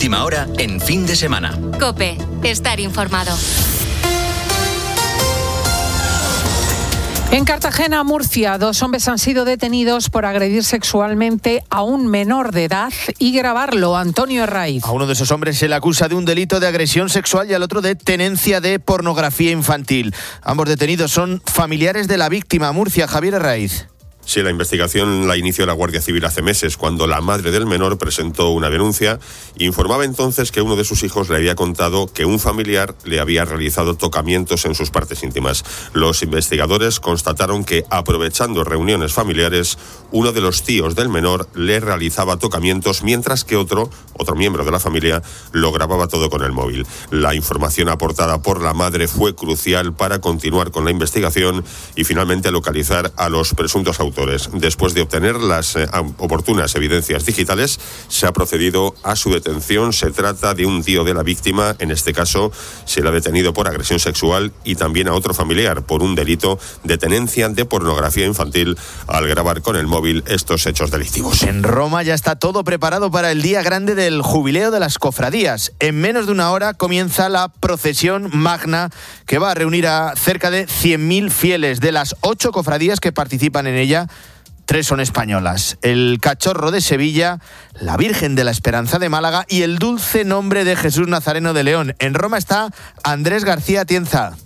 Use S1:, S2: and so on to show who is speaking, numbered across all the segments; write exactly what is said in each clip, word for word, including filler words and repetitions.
S1: última hora en Fin de Semana.
S2: COPE. Estar informado.
S3: En Cartagena, Murcia, dos hombres han sido detenidos por agredir sexualmente a un menor de edad y grabarlo. Antonio Herraiz.
S4: A uno de esos hombres se le acusa de un delito de agresión sexual y al otro de tenencia de pornografía infantil. Ambos detenidos son familiares de la víctima. Murcia, Javier Herraiz.
S5: Sí, la investigación la inició la Guardia Civil hace meses, cuando la madre del menor presentó una denuncia. Informaba entonces que uno de sus hijos le había contado que un familiar le había realizado tocamientos en sus partes íntimas. Los investigadores constataron que, aprovechando reuniones familiares, uno de los tíos del menor le realizaba tocamientos, mientras que otro, otro miembro de la familia, lo grababa todo con el móvil. La información aportada por la madre fue crucial para continuar con la investigación y finalmente localizar a los presuntos autores. Después de obtener las eh, oportunas evidencias digitales, se ha procedido a su detención. Se trata de un tío de la víctima. En este caso, se le ha detenido por agresión sexual y también a otro familiar por un delito de tenencia de pornografía infantil al grabar con el móvil estos hechos delictivos.
S4: En Roma ya está todo preparado para el día grande del jubileo de las cofradías. En menos de una hora comienza la procesión magna que va a reunir a cerca de cien mil fieles. De las ocho cofradías que participan en ella, tres son españolas: el Cachorro de Sevilla, la Virgen de la Esperanza de Málaga y el Dulce Nombre de Jesús Nazareno de León. En Roma está Andrés García Atienza.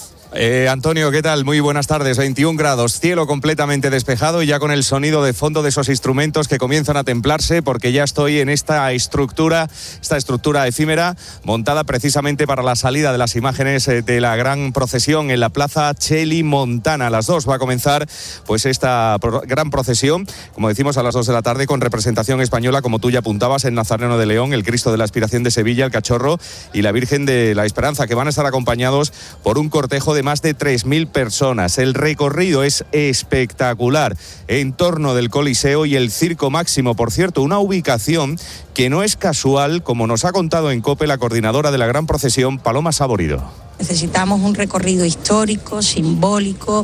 S6: Eh, Antonio, ¿qué tal? Muy buenas tardes. veintiún grados, cielo completamente despejado y ya con el sonido de fondo de esos instrumentos que comienzan a templarse, porque ya estoy en esta estructura, esta estructura efímera montada precisamente para la salida de las imágenes de la gran procesión en la Plaza Cheli Montana. A las dos va a comenzar pues esta pro- gran procesión, como decimos, a las dos de la tarde, con representación española, como tú ya apuntabas, el Nazareno de León, el Cristo de la Aspiración de Sevilla, el Cachorro y la Virgen de la Esperanza, que van a estar acompañados por un cortejo de más de tres mil personas. El recorrido es espectacular en torno del Coliseo y el Circo Máximo, por cierto, una ubicación que no es casual, como nos ha contado en COPE la coordinadora de la gran procesión, Paloma Saborido.
S7: Necesitamos un recorrido histórico, simbólico,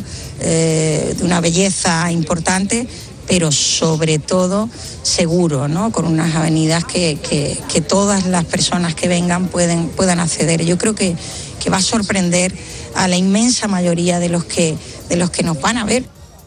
S7: eh, de una belleza importante, pero sobre todo seguro, ¿no? Con unas avenidas que, que, que todas las personas que vengan pueden, puedan acceder. Yo creo que, que va a sorprender a la inmensa mayoría de los que, de los que nos van a ver.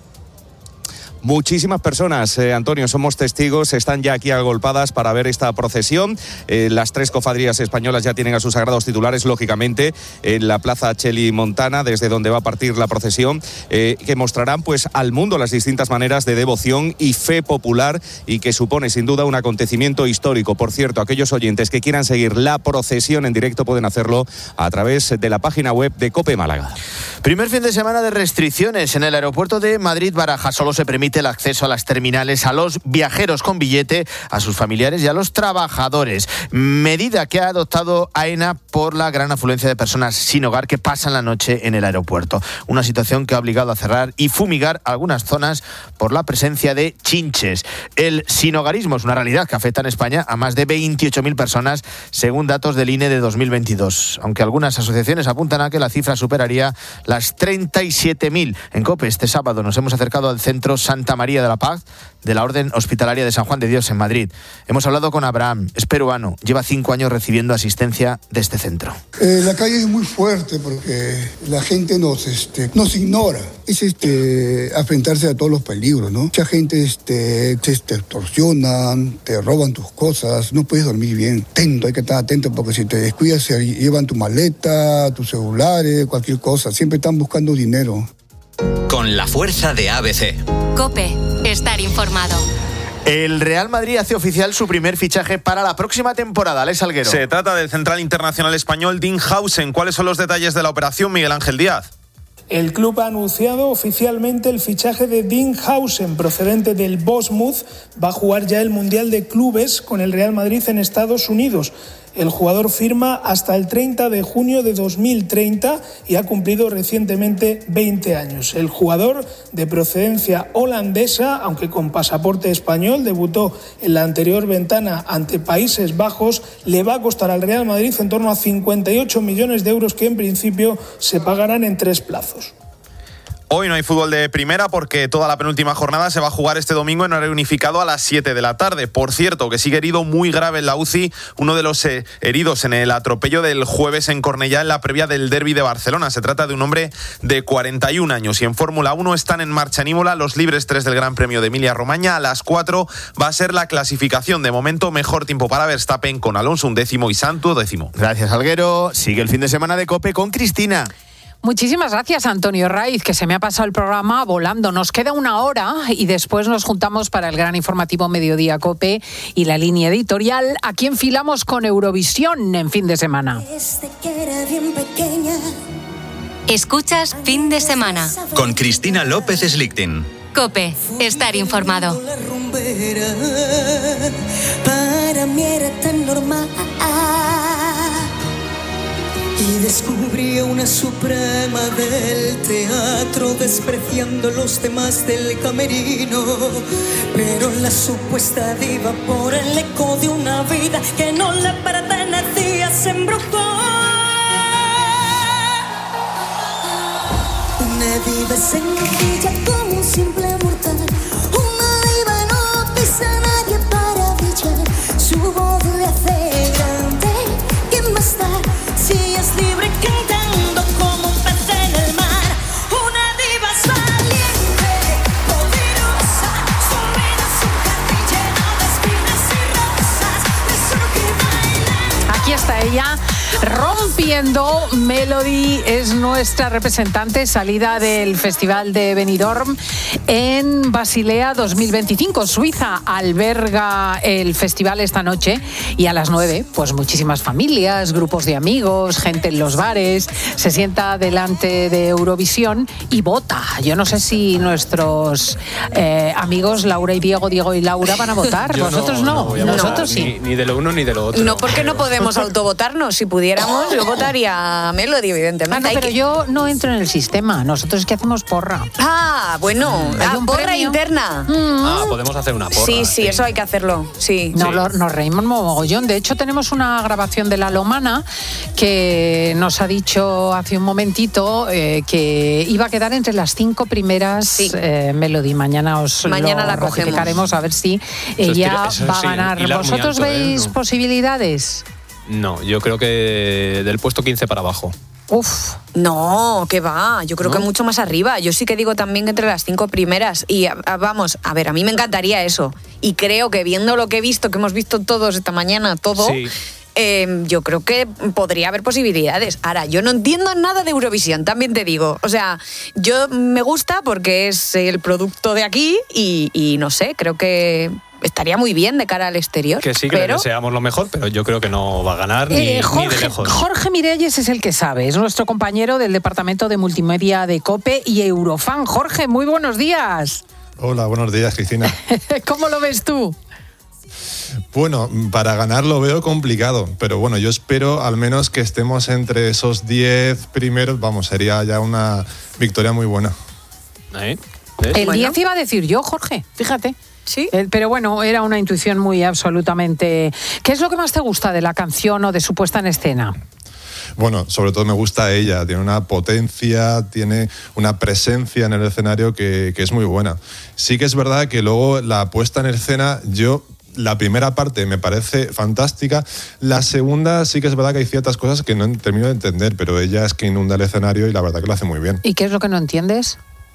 S6: Muchísimas personas, eh, Antonio, somos testigos, están ya aquí agolpadas para ver esta procesión. Eh, las tres cofradías españolas ya tienen a sus sagrados titulares, lógicamente, en la Plaza Cheli Montana, desde donde va a partir la procesión, eh, que mostrarán pues al mundo las distintas maneras de devoción y fe popular, y que supone sin duda un acontecimiento histórico. Por cierto, aquellos oyentes que quieran seguir la procesión en directo pueden hacerlo a través de la página web de COPE Málaga.
S4: Primer fin de semana de restricciones en el aeropuerto de Madrid-Barajas. Solo se permite el acceso a las terminales a los viajeros con billete, a sus familiares y a los trabajadores. Medida que ha adoptado AENA por la gran afluencia de personas sin hogar que pasan la noche en el aeropuerto. Una situación que ha obligado a cerrar y fumigar algunas zonas por la presencia de chinches. El sinhogarismo es una realidad que afecta en España a más de veintiocho mil personas, según datos del I N E de dos mil veintidós. Aunque algunas asociaciones apuntan a que la cifra superaría las treinta y siete mil. En COPE este sábado nos hemos acercado al centro Santa María de la Paz de la Orden Hospitalaria de San Juan de Dios en Madrid. Hemos hablado con Abraham, es peruano, lleva cinco años recibiendo asistencia de este centro.
S8: Eh, la calle es muy fuerte porque la gente nos, este, nos ignora. Es este, enfrentarse a todos los peligros, ¿no? Mucha gente este, te extorsionan, te roban tus cosas, no puedes dormir bien. Atento, hay que estar atento porque si te descuidas se llevan tu maleta, tus celulares, cualquier cosa. Siempre están buscando dinero.
S1: Con la fuerza de A B C.
S2: COPE. Estar informado.
S4: El Real Madrid hace oficial su primer fichaje para la próxima temporada. Alex Salguero.
S9: Se trata del central internacional español Dean Howson. ¿Cuáles son los detalles de la operación, Miguel Ángel Díaz?
S10: El club ha anunciado oficialmente el fichaje de Dean Howson, procedente del Bournemouth. Va a jugar ya el Mundial de Clubes con el Real Madrid en Estados Unidos. El jugador firma hasta el treinta de junio de dos mil treinta y ha cumplido recientemente veinte años. El jugador, de procedencia holandesa, aunque con pasaporte español, debutó en la anterior ventana ante Países Bajos, le va a costar al Real Madrid en torno a cincuenta y ocho millones de euros que en principio se pagarán en tres plazos.
S9: Hoy no hay fútbol de primera porque toda la penúltima jornada se va a jugar este domingo en horario unificado a las siete de la tarde. Por cierto, que sigue herido muy grave en la U C I, uno de los eh, heridos en el atropello del jueves en Cornellá en la previa del derbi de Barcelona. Se trata de un hombre de cuarenta y un años y en Fórmula uno están en marcha en Imola los libres tres del Gran Premio de Emilia-Romagna. A las cuatro va a ser la clasificación. De momento, mejor tiempo para Verstappen con Alonso un décimo y Santu décimo.
S4: Gracias, Alguero. Sigue el fin de semana de COPE con Cristina.
S3: Muchísimas gracias, Antonio Raiz, que se me ha pasado el programa volando. Nos queda una hora y después nos juntamos para el gran informativo Mediodía COPE y la línea editorial. Aquí enfilamos con Eurovisión en fin de semana.
S2: Escuchas Fin de Semana.
S1: Con Cristina López Slichting.
S2: COPE, estar informado.
S11: Para mí era tan normal. Y descubrí a una suprema del teatro, despreciando los demás del camerino. Pero la supuesta diva, por el eco de una vida que no le pertenecía, se embrujó. Una diva sencilla como un simple mortal. Una diva no pisa a nadie para brillar. Su voz le hace grande. ¿Quién más da? Si es libre cantando como un pez en el mar. Una diva valiente, poderosa. Su vida es un jardín lleno de espinas y rosas. Es lo que baila.
S3: Aquí está ella, rompiendo. Melody es nuestra representante, salida del Festival de Benidorm en Basilea dos mil veinticinco. Suiza alberga el festival esta noche y a las nueve, pues muchísimas familias, grupos de amigos, gente en los bares, se sienta delante de Eurovisión y vota. Yo no sé si nuestros eh, amigos Laura y Diego, Diego y Laura van a votar.
S12: Yo
S3: Vosotros no,
S12: no,
S3: no. Nosotros sí.
S12: Ni, ni de lo uno ni de lo otro.
S13: No, porque no podemos autovotarnos. Si pudiéramos, yo votaría a Melody, evidentemente.
S3: Ah, no, pero
S13: que...
S3: yo no entro en el sistema. Nosotros es que hacemos porra.
S13: Ah, bueno,
S3: Hay
S13: ah,
S3: un
S13: porra
S3: premio.
S13: interna.
S12: Ah, podemos hacer una porra.
S13: Sí, sí, eso hay que hacerlo. Sí.
S3: No,
S12: Sí.
S3: lo- nos reímos mogollón. De hecho, tenemos una grabación de La Lomana que nos ha dicho hace un momentito eh, que iba a quedar entre las cinco primeras
S13: Sí.
S3: eh, Melody. Mañana os
S13: Mañana
S3: lo
S13: la cogemos.
S3: ratificaremos a ver si
S12: Eso es
S3: ella
S12: tira- eso
S3: va a
S12: sí,
S3: ganar.
S12: hilar muy
S3: ¿Vosotros
S12: alto, ¿eh?
S3: veis
S12: No.
S3: posibilidades?
S12: No, yo creo que del puesto quince para abajo.
S3: Uf.
S13: No, que va, yo creo
S12: ¿No?
S13: que mucho más arriba. Yo sí que digo también que entre las cinco primeras. Y a- a- vamos, a ver, a mí me encantaría eso. Y creo que viendo lo que he visto, que hemos visto todos esta mañana, todo,
S12: Sí.
S13: eh, yo creo que podría haber posibilidades. Ahora, yo no entiendo nada de Eurovisión, también te digo. O sea, yo me gusta porque es el producto de aquí y, y no sé, creo que estaría muy bien de cara al exterior.
S12: Que sí, que le
S13: pero...
S12: deseamos lo mejor, pero yo creo que no va a ganar ni,
S3: Eh,
S12: ni de
S3: Jorge,
S12: lejos.
S3: Jorge Miralles es el que sabe, es nuestro compañero del Departamento de Multimedia de COPE y Eurofan. Jorge, muy buenos días.
S14: Hola, buenos días, Cristina.
S3: ¿Cómo lo ves tú?
S14: Bueno, para ganar lo veo complicado, pero bueno, yo espero al menos que estemos entre esos diez primeros. Vamos, sería ya una victoria muy buena.
S12: ¿Eh? ¿Ves?
S3: El
S13: Bueno.
S3: diez iba a decir yo, Jorge, fíjate.
S13: Sí.
S3: Eh, Pero bueno, era una intuición muy absolutamente... ¿Qué es lo que más te gusta de la canción o de su puesta en escena?
S14: Bueno, sobre todo me gusta ella, tiene una potencia, tiene una presencia en el escenario que, que es muy buena. Sí que es verdad que luego la puesta en escena, yo... La primera parte me parece fantástica, la segunda sí que es verdad que hay ciertas cosas que no termino de entender, pero ella es que inunda el escenario y la verdad que lo hace muy bien.
S3: ¿Y qué es lo que no entiendes?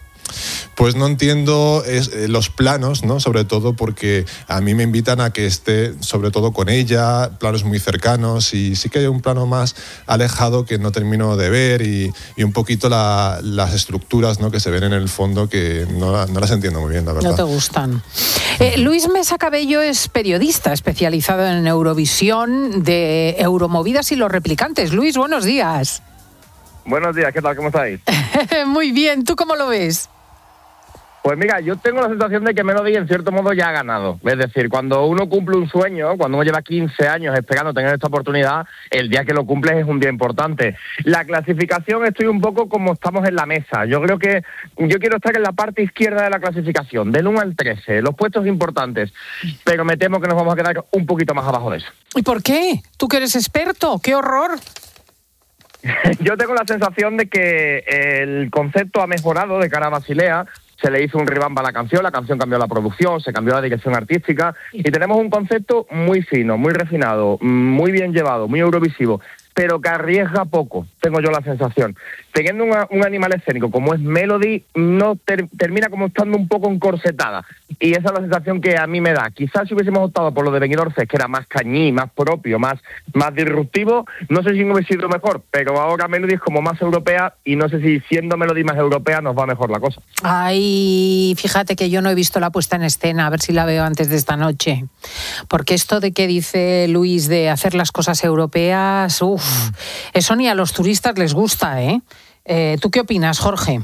S14: Pues no entiendo es, eh, los planos, ¿no? Sobre todo porque a mí me invitan a que esté sobre todo con ella, planos muy cercanos, y sí que hay un plano más alejado que no termino de ver y, y un poquito la- las estructuras, ¿no? Que se ven en el fondo que no, la- no las entiendo muy bien, la verdad.
S3: No te gustan. Eh, Luis Mesa Cabello es periodista especializado en Eurovisión, de Euromovidas y los replicantes. Luis, buenos días.
S15: Buenos días, ¿qué tal? ¿Cómo estáis?
S3: Muy bien, ¿tú cómo lo ves?
S15: Pues mira, yo tengo la sensación de que Melody en cierto modo ya ha ganado. Es decir, cuando uno cumple un sueño, cuando uno lleva quince años esperando tener esta oportunidad, el día que lo cumples es un día importante. La clasificación estoy un poco como estamos en la mesa. Yo creo que yo quiero estar en la parte izquierda de la clasificación, del uno al trece, los puestos importantes. Pero me temo que nos vamos a quedar un poquito más abajo de eso.
S3: ¿Y por qué? ¿Tú que eres experto? ¡Qué horror!
S15: Yo tengo la sensación de que el concepto ha mejorado de cara a Basilea. Se le hizo un revamp a la canción, la canción cambió la producción, se cambió la dirección artística y tenemos un concepto muy fino, muy refinado, muy bien llevado, muy eurovisivo, pero que arriesga poco, tengo yo la sensación. Teniendo una, un animal escénico como es Melody, no ter, termina como estando un poco encorsetada. Y esa es la sensación que a mí me da. Quizás si hubiésemos optado por lo de Benidorm Fest, que era más cañí, más propio, más, más disruptivo, no sé si no hubiese sido mejor, pero ahora Melody es como más europea y no sé si siendo Melody más europea nos va mejor la cosa.
S3: Ay, fíjate que yo no he visto la puesta en escena, a ver si la veo antes de esta noche. Porque esto de que dice Luis de hacer las cosas europeas, uff, eso ni a los turistas les gusta, ¿eh? Eh, ¿Tú qué opinas, Jorge?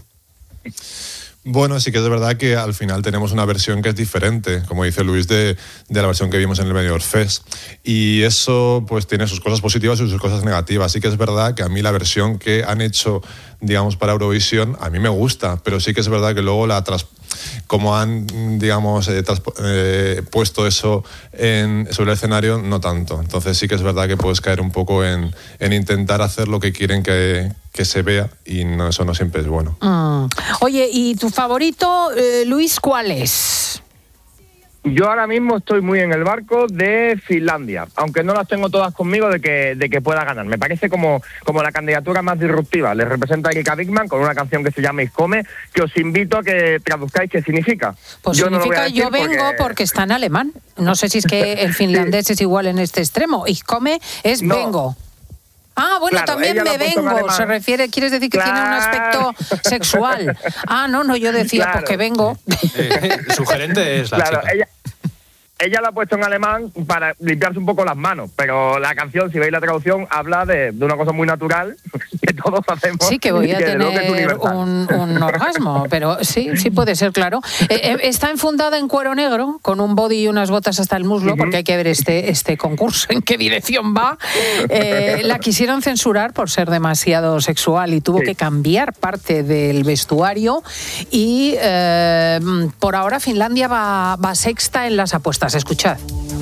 S14: Bueno, sí que es verdad que al final tenemos una versión que es diferente, como dice Luis, de, de la versión que vimos en el Benidorm Fest. Y eso pues tiene sus cosas positivas y sus cosas negativas. Sí que es verdad que a mí la versión que han hecho, digamos, para Eurovisión, a mí me gusta, pero sí que es verdad que luego la tras, como han, digamos, eh, tras, eh, puesto eso en, sobre el escenario, no tanto. Entonces sí que es verdad que puedes caer un poco en, en intentar hacer lo que quieren que, que se vea y no, eso no siempre es bueno.
S3: Mm. Oye, ¿y tu favorito, eh, Luis, cuál es?
S15: Yo ahora mismo estoy muy en el barco de Finlandia, aunque no las tengo todas conmigo de que, de que pueda ganar. Me parece como, como la candidatura más disruptiva. Les representa a Erika Wigman con una canción que se llama Iskome, que os invito a que traduzcáis qué significa.
S3: Pues
S15: yo
S3: significa
S15: no
S3: yo vengo
S15: porque...
S3: porque está en alemán. No sé si es que el finlandés sí. es igual en este extremo. Iskome es
S15: no.
S3: vengo. Ah, bueno,
S15: claro,
S3: también me vengo, se refiere, ¿quieres decir que claro. tiene un aspecto sexual? Ah, no, no, yo decía, claro. pues que vengo.
S12: Eh, sugerente es la
S15: claro,
S12: chica.
S15: Ella, ella lo ha puesto en alemán para limpiarse un poco las manos, pero la canción, si veis la traducción, habla de, de una cosa muy natural que todos hacemos.
S3: Sí, que voy a que tener un, un orgasmo, pero sí, sí puede ser, claro. Eh, está enfundada en cuero negro, con un body y unas botas hasta el muslo, uh-huh. porque hay que ver este, este concurso, en qué dirección va. Eh, la quisieron censurar por ser demasiado sexual y tuvo sí. que cambiar parte del vestuario y eh, por ahora Finlandia va, va sexta en las apuestas. Escuchad.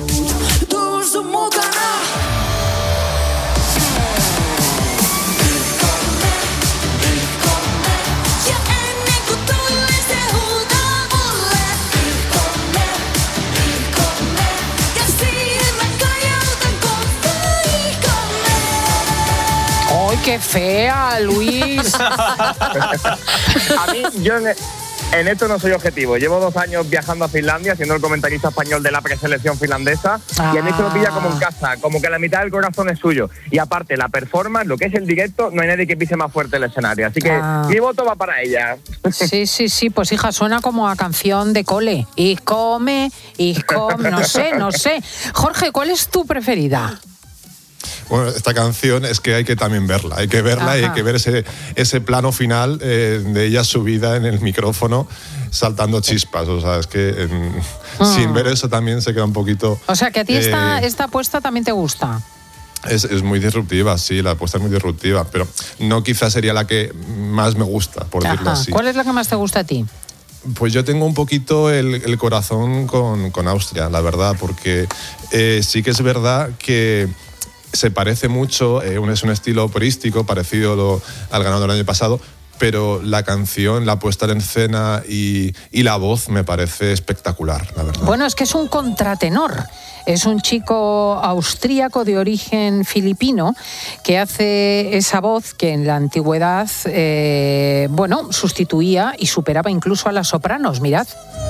S3: ¡Ay, qué fea, Luis!
S15: A mí, yo... En esto no soy objetivo. Llevo dos años viajando a Finlandia, siendo el comentarista español de la preselección finlandesa, ah. y a mí se lo pilla como en casa, como que la mitad del corazón es suyo. Y aparte, la performance, lo que es el directo, no hay nadie que pise más fuerte el escenario. Así que ah. mi voto va para ella.
S3: Sí, sí, sí, pues hija, suena como a canción de cole. Y come, y come, no sé, no sé. Jorge, ¿cuál es tu preferida?
S14: Bueno, esta canción es que hay que también verla, hay que verla Ajá. y hay que ver ese, ese plano final eh, de ella subida en el micrófono saltando chispas, o sea, es que eh, mm. sin ver eso también se queda un poquito...
S3: O sea, que a ti eh, esta, esta apuesta también te gusta.
S14: Es, es muy disruptiva, sí, la apuesta es muy disruptiva, pero no quizás sería la que más me gusta, por Ajá. decirlo así.
S3: ¿Cuál es la que más te gusta a ti?
S14: Pues yo tengo un poquito el, el corazón con, con Austria, la verdad, porque eh, sí que es verdad que se parece mucho, eh, es un estilo operístico parecido lo, al ganador del año pasado, pero la canción, la puesta en escena y, y la voz me parece espectacular, la verdad.
S3: Bueno, es que es un contratenor. Es un chico austríaco de origen filipino que hace esa voz que en la antigüedad, eh, bueno, sustituía y superaba incluso a las sopranos, mirad.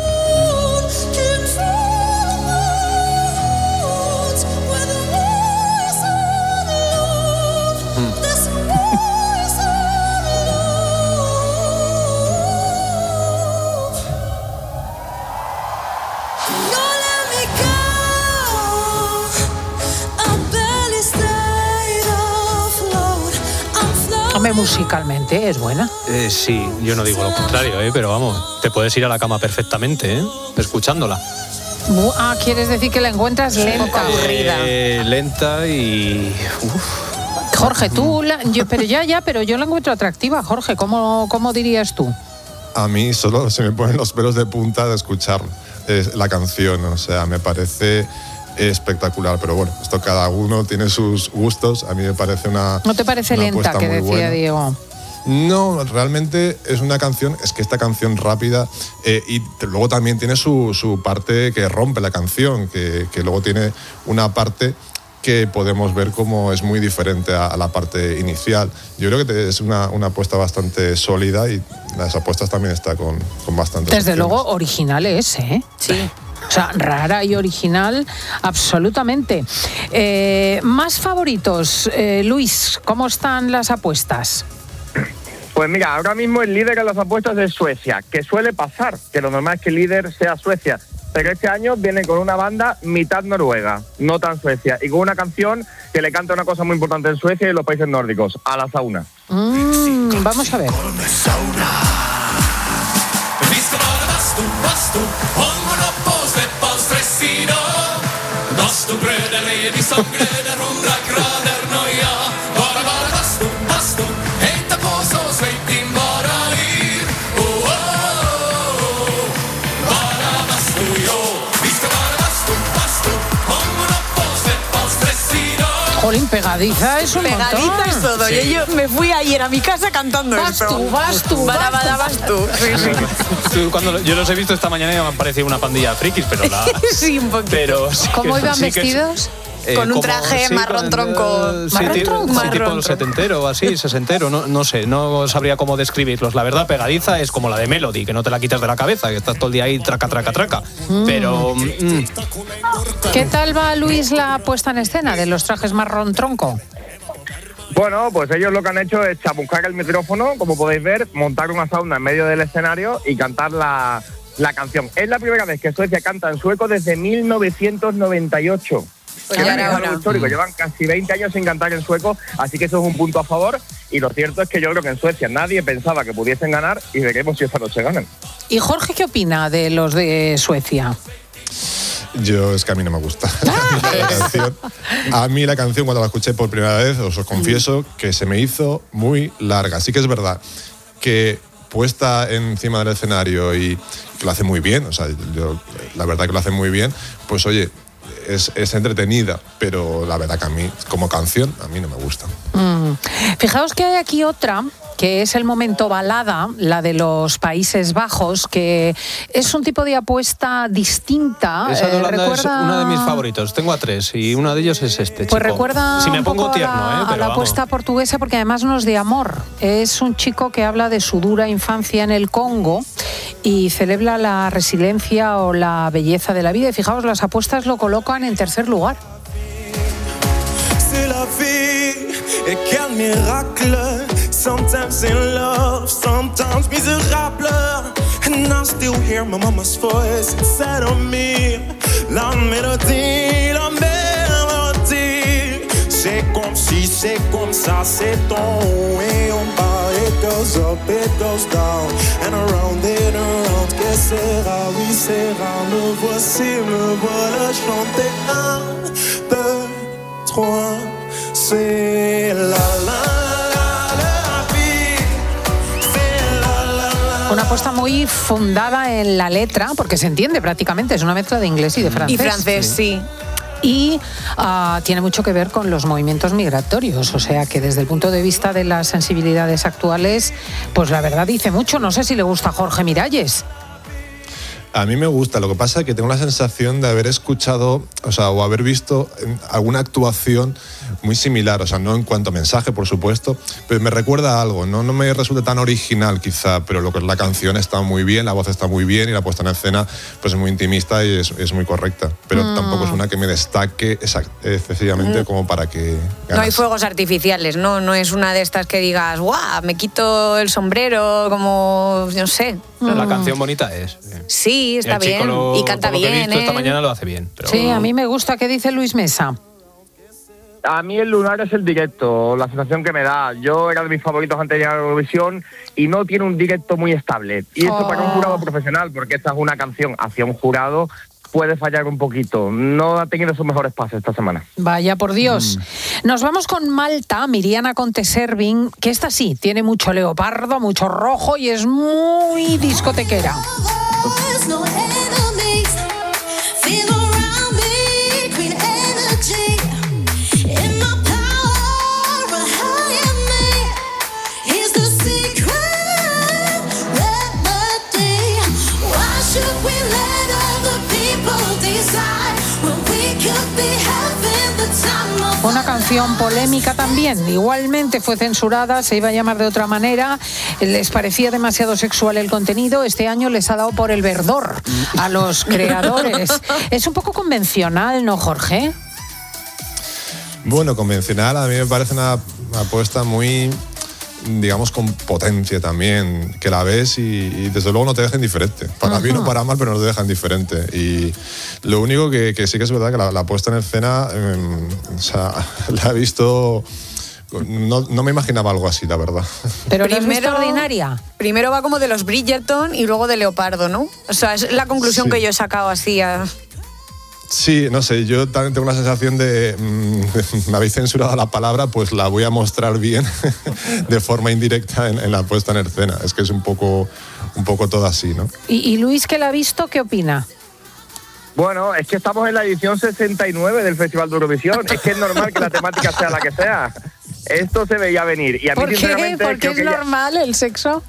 S3: Musicalmente es buena.
S12: Eh, sí, yo no digo lo contrario, ¿eh? Pero vamos, te puedes ir a la cama perfectamente, ¿eh? Escuchándola.
S3: Ah, ¿quieres decir que la encuentras lenta?
S12: Eh, lenta y... Uf.
S3: Jorge, tú... La... Yo, pero ya, ya, pero yo la encuentro atractiva, Jorge. ¿Cómo, cómo dirías tú?
S14: A mí solo se me ponen los pelos de punta de escuchar eh, la canción, o sea, me parece... espectacular. Pero bueno, esto cada uno tiene sus gustos. A mí me parece una
S3: ¿No te parece
S14: una
S3: lenta, que decía
S14: buena.
S3: Diego?
S14: No, realmente es una canción, es que esta canción rápida eh, y t- luego también tiene su, su parte que rompe la canción, que, que luego tiene una parte que podemos ver como es muy diferente a, a la parte inicial. Yo creo que te- es una, una apuesta bastante sólida y las apuestas también está con, con bastantes
S3: Desde
S14: opciones.
S3: luego, original es, ¿eh?
S13: Sí.
S3: O sea, rara y original, absolutamente. Eh, más favoritos, eh, Luis, ¿cómo están las apuestas?
S15: Pues mira, ahora mismo el líder en las apuestas es Suecia, que suele pasar, que lo normal es que el líder sea Suecia. Pero este año viene con una banda mitad noruega, no tan Suecia, y con una canción que le canta una cosa muy importante en Suecia y en los países nórdicos, a la sauna.
S3: Mm, vamos a ver. Jolín, pegadiza es un
S13: Pegadiza
S3: montón.
S13: es todo.
S12: Sí.
S13: Yo, yo me fui ayer a mi casa cantando
S3: Vas
S13: esto.
S3: tú, vas tú,
S13: Bara,
S3: vas
S13: bara,
S3: tú.
S13: vas tú. Sí, sí.
S12: Tú, cuando lo- yo los he visto esta mañana y me han parecido una pandilla de frikis, pero la...
S13: Sí, un poquito.
S12: Pero sí
S3: ¿Cómo
S12: que-
S3: iban
S12: sí que es-
S3: vestidos?
S12: eh,
S13: Con un
S12: como-
S13: traje
S12: sí,
S13: marrón
S12: con-
S13: tronco.
S12: eh, sí,
S3: ¿Marrón
S12: ti-
S3: tronco?
S12: sí,
S13: Marrón
S12: tipo
S13: tronco.
S12: setentero, así, sesentero, no, no sé, no sabría cómo describirlos. La verdad, pegadiza es como la de Melody, que no te la quitas de la cabeza, que estás todo el día ahí traca, traca, traca. Pero... mm,
S3: ¿Qué tal va, Luis, la puesta en escena de los trajes marrón tronco?
S15: Bueno, pues ellos lo que han hecho es chamuscar el micrófono, como podéis ver, montar una sauna en medio del escenario y cantar la, la canción. Es la primera vez que Suecia canta en sueco desde mil novecientos noventa y ocho.
S13: Pues
S15: Que
S13: ya
S15: es
S13: era
S15: algo
S13: hora.
S15: histórico. Llevan casi veinte años sin cantar en sueco, así que eso es un punto a favor. Y lo cierto es que yo creo que en Suecia nadie pensaba que pudiesen ganar y veremos si esta noche ganan.
S3: ¿Y Jorge qué opina de los de Suecia?
S14: Yo, es que a mí no me gusta la canción. A mí la canción, cuando la escuché por primera vez, os confieso que se me hizo muy larga. Sí que es verdad que puesta encima del escenario y que lo hace muy bien, o sea, yo, la verdad que lo hace muy bien, pues oye, es, es entretenida, pero la verdad que a mí, como canción, a mí no me gusta.
S3: Mm. Fijaos que hay aquí otra, que es el momento balada, la de los Países Bajos, que es un tipo de apuesta distinta.
S12: esa de
S3: eh,
S12: Holanda
S3: recuerda...
S12: es uno de mis favoritos. Tengo a tres y uno de ellos es este.
S3: Pues
S12: chico.
S3: recuerda
S12: si me
S3: un
S12: pongo
S3: poco
S12: tierno,
S3: a la,
S12: ¿eh?
S3: a
S12: Pero
S3: la
S12: vamos.
S3: apuesta portuguesa, porque además no es de amor. Es un chico que habla de su dura infancia en el Congo y celebra la resiliencia o la belleza de la vida. Y fijaos, las apuestas lo colocan en tercer lugar.
S11: C'est la vie, et quel miracle. Sometimes in love, sometimes miserable. And I still hear my mama's voice inside of me. La mélodie, la mélodie. C'est comme si, c'est comme ça, c'est ton way on by. It goes up, it goes down, and around and around. Que sera, oui, sera. Me voici, me voilà chanter. Un, deux, trois. C'est la la la la vie. C'est la la la.
S3: Una apuesta muy fundada en la letra, porque se entiende prácticamente, es una mezcla de inglés y de francés.
S13: Y francés, sí.
S3: Y uh, tiene mucho que ver con los movimientos migratorios, o sea que desde el punto de vista de las sensibilidades actuales, pues la verdad dice mucho. No sé si le gusta a Jorge Miralles.
S14: A mí me gusta, lo que pasa es que tengo la sensación de haber escuchado, o sea, o haber visto alguna actuación muy similar, o sea, no en cuanto a mensaje, por supuesto, pero me recuerda a algo, no, no me resulta tan original quizá, pero lo que es la canción está muy bien, la voz está muy bien y la puesta en escena pues es muy intimista y es, es muy correcta, pero
S13: Mm.
S14: tampoco es una que me destaque exact- excesivamente
S13: Mm.
S14: como para que
S13: No hay
S14: ganase.
S13: fuegos artificiales, ¿no? No es una de estas que digas, ¡guau! Me quito el sombrero, como, no sé.
S12: La canción bonita es.
S13: Sí, está
S12: El chico
S13: bien.
S12: lo-
S13: y canta
S12: por lo que he
S13: bien,
S12: visto esta
S13: ¿eh?
S12: mañana lo hace bien. Pero...
S3: Sí, a mí me gusta. ¿Qué dice Luis Mesa?
S15: A mí el lunar es el directo, la sensación que me da. Yo era de mis favoritos antes de llegar a Eurovisión y no tiene un directo muy estable. Y eso
S3: Oh.
S15: para un jurado profesional, porque esta es una canción hacia un jurado, puede fallar un poquito. No ha tenido sus mejores pases esta semana.
S3: Vaya por Dios. Nos vamos con Malta, Miriana Conte Servin, que esta sí, tiene mucho leopardo, mucho rojo y es muy discotequera.
S11: There's no enemies. Feel around me,
S3: producción polémica también. Igualmente fue censurada, se iba a llamar de otra manera, les parecía demasiado sexual el contenido. Este año les ha dado por el verdor a los creadores. Es un poco convencional, ¿no, Jorge?
S14: Bueno, convencional a mí me parece una apuesta muy, digamos, con potencia también, que la ves y, y desde luego no te deja indiferente. Para uh-huh. bien o para mal, pero no te deja indiferente. Y lo único que, que sí que es verdad que la, la puesta en escena, eh, o sea, la he visto... No, no me imaginaba algo así, la verdad.
S3: Pero
S13: primero,
S3: ordinaria.
S13: Primero va como de los Bridgerton y luego de Leopardo, ¿no? O sea, es la conclusión sí. que yo he sacado así a...
S14: Sí, no sé, yo también tengo la sensación de, mmm, me habéis censurado la palabra, pues la voy a mostrar bien de forma indirecta en, en la puesta en escena. Es que es un poco, un poco todo así, ¿no?
S3: Y, y Luis, que la ha visto, ¿qué opina?
S15: Bueno, es que estamos en la edición sesenta y nueve del Festival de Eurovisión. Es que es normal que la temática sea la que sea. Esto se veía venir. Y a mí,
S3: ¿Por qué? ¿Por qué es normal ya... el sexo?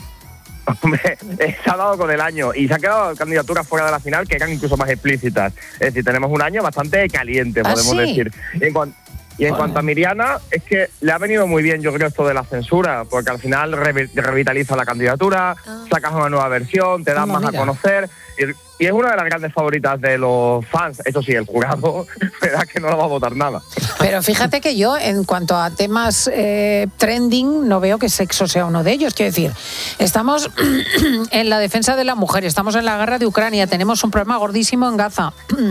S15: Hombre, se ha dado con el año y se han quedado candidaturas fuera de la final que eran incluso más explícitas. Es decir, tenemos un año bastante caliente, podemos
S3: ¿Ah, sí?
S15: decir. Y en, cuan- y en bueno. cuanto a Miriana, es que le ha venido muy bien, yo creo, esto de la censura, porque al final re- revitaliza la candidatura, ah. sacas una nueva versión, te das no, más mira. a conocer. Y, y es una de las grandes favoritas de los fans. Eso sí, el jurado, verá que no la va a votar nada.
S3: Pero fíjate que yo, en cuanto a temas eh, trending, no veo que sexo sea uno de ellos. Quiero decir, estamos en la defensa de la mujer, estamos en la guerra de Ucrania, tenemos un problema gordísimo en Gaza.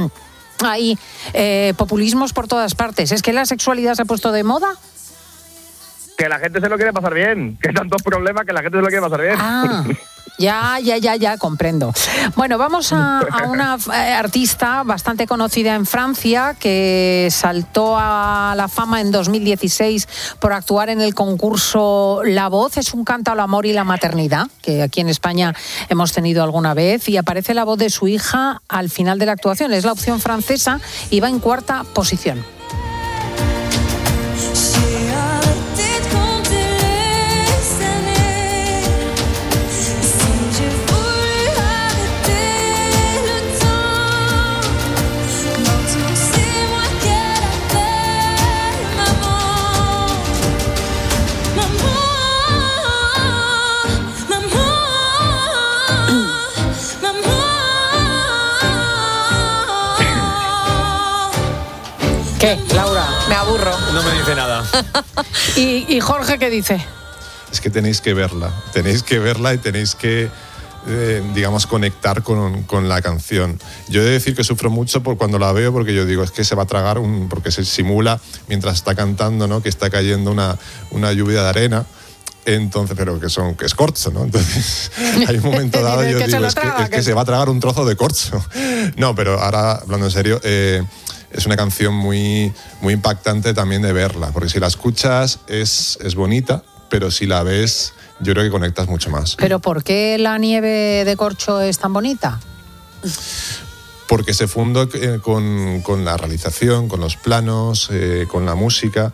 S3: Hay eh, populismos por todas partes. ¿Es que la sexualidad se ha puesto de moda?
S15: Que la gente se lo quiere pasar bien. Que hay tantos problemas que la gente se lo quiere pasar bien.
S3: Ah. Ya, ya, ya, ya, comprendo. Bueno, vamos a, a una eh, artista bastante conocida en Francia que saltó a la fama en dos mil dieciséis por actuar en el concurso La Voz. Es un canto al amor y la maternidad, que aquí en España hemos tenido alguna vez, y aparece la voz de su hija al final de la actuación. Es la opción francesa y va en cuarta posición. ¿Qué, Laura?
S13: Me aburro.
S12: No me dice nada.
S3: ¿Y, y Jorge qué dice?
S14: Es que tenéis que verla, tenéis que verla y tenéis que, eh, digamos, conectar con, con la canción. Yo he de decir que sufro mucho por cuando la veo, porque yo digo, es que se va a tragar, un, porque se simula mientras está cantando, ¿no?, que está cayendo una, una lluvia de arena. Entonces, pero que son que es corcho, ¿no? Entonces, hay un momento dado yo digo, es que, es que se va a tragar un trozo de corcho. No, pero ahora, hablando en serio, eh, es una canción muy, muy impactante también de verla, porque si la escuchas es, es bonita, pero si la ves, yo creo que conectas mucho más.
S3: ¿Pero por qué la nieve de corcho es tan bonita?
S14: Porque se fundó con, con la realización, con los planos, eh, con la música,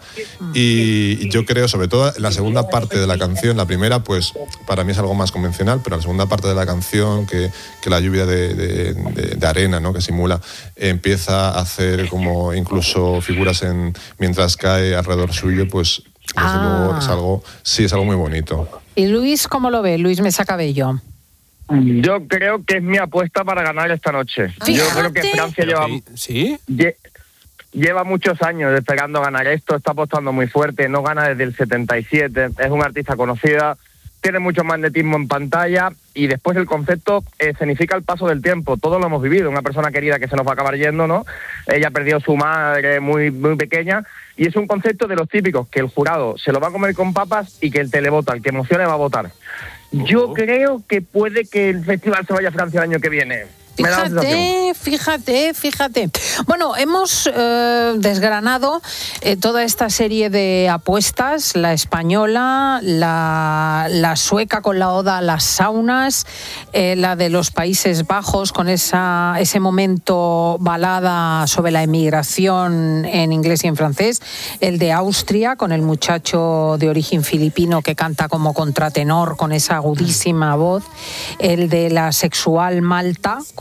S14: y yo creo, sobre todo en la segunda parte de la canción, la primera pues para mí es algo más convencional, pero la segunda parte de la canción, que, que la lluvia de, de, de, de arena, ¿no?, que simula, eh, empieza a hacer como incluso figuras en mientras cae alrededor suyo, pues desde
S3: ah.
S14: luego es algo, sí, es algo muy bonito.
S3: ¿Y Luis cómo lo ve? Luis Mesa Cabello.
S15: Yo creo que es mi apuesta para ganar esta noche.
S3: Fíjate.
S15: Yo creo que Francia lleva,
S12: ¿Sí?
S15: lle, lleva muchos años esperando ganar esto, está apostando muy fuerte, no gana desde el setenta y siete, es una artista conocida, tiene mucho magnetismo en pantalla y después el concepto escenifica el paso del tiempo. Todos lo hemos vivido, una persona querida que se nos va a acabar yendo, ¿no? Ella perdió a su madre muy, muy pequeña y es un concepto de los típicos, que el jurado se lo va a comer con papas y que el televota, el que emocione, va a votar. Yo creo que puede que el festival se vaya a Francia el año que viene.
S3: Fíjate, fíjate, fíjate. Bueno, hemos eh, desgranado eh, toda esta serie de apuestas, la española, la, la sueca con la oda a las saunas, eh, la de los Países Bajos con esa, ese momento balada sobre la emigración en inglés y en francés, el de Austria con el muchacho de origen filipino que canta como contratenor con esa agudísima voz, el de la sexual Malta con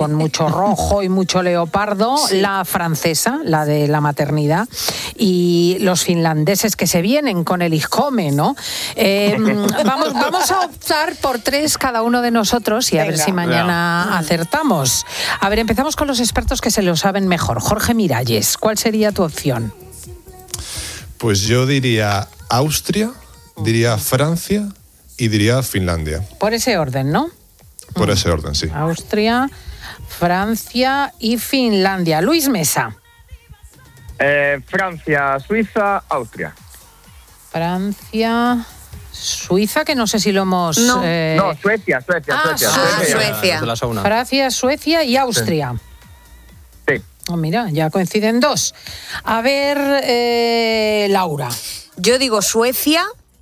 S3: con mucho rojo y mucho leopardo, sí. La francesa, la de la maternidad, y los finlandeses que se vienen con el Ijome, ¿no? Eh, vamos, vamos a optar por tres cada uno de nosotros y a Venga. ver si mañana Venga. acertamos. A ver, empezamos con los expertos que se lo saben mejor. Jorge Miralles, ¿cuál sería tu opción?
S14: Pues yo diría Austria, diría Francia y diría Finlandia.
S3: Por ese orden, ¿no?
S14: Por ese orden, sí.
S3: Austria, Francia y Finlandia. Luis Mesa.
S15: Eh, Francia, Suiza, Austria.
S3: Francia, Suiza, que no sé si lo hemos...
S15: No,
S3: eh...
S15: no Suecia, Suecia,
S3: ah,
S15: Suecia.
S3: Suecia.
S15: Suecia.
S3: Francia, Suecia y Austria.
S15: Sí.
S3: Oh, mira, ya coinciden dos. A ver, eh, Laura.
S13: Yo digo Suecia...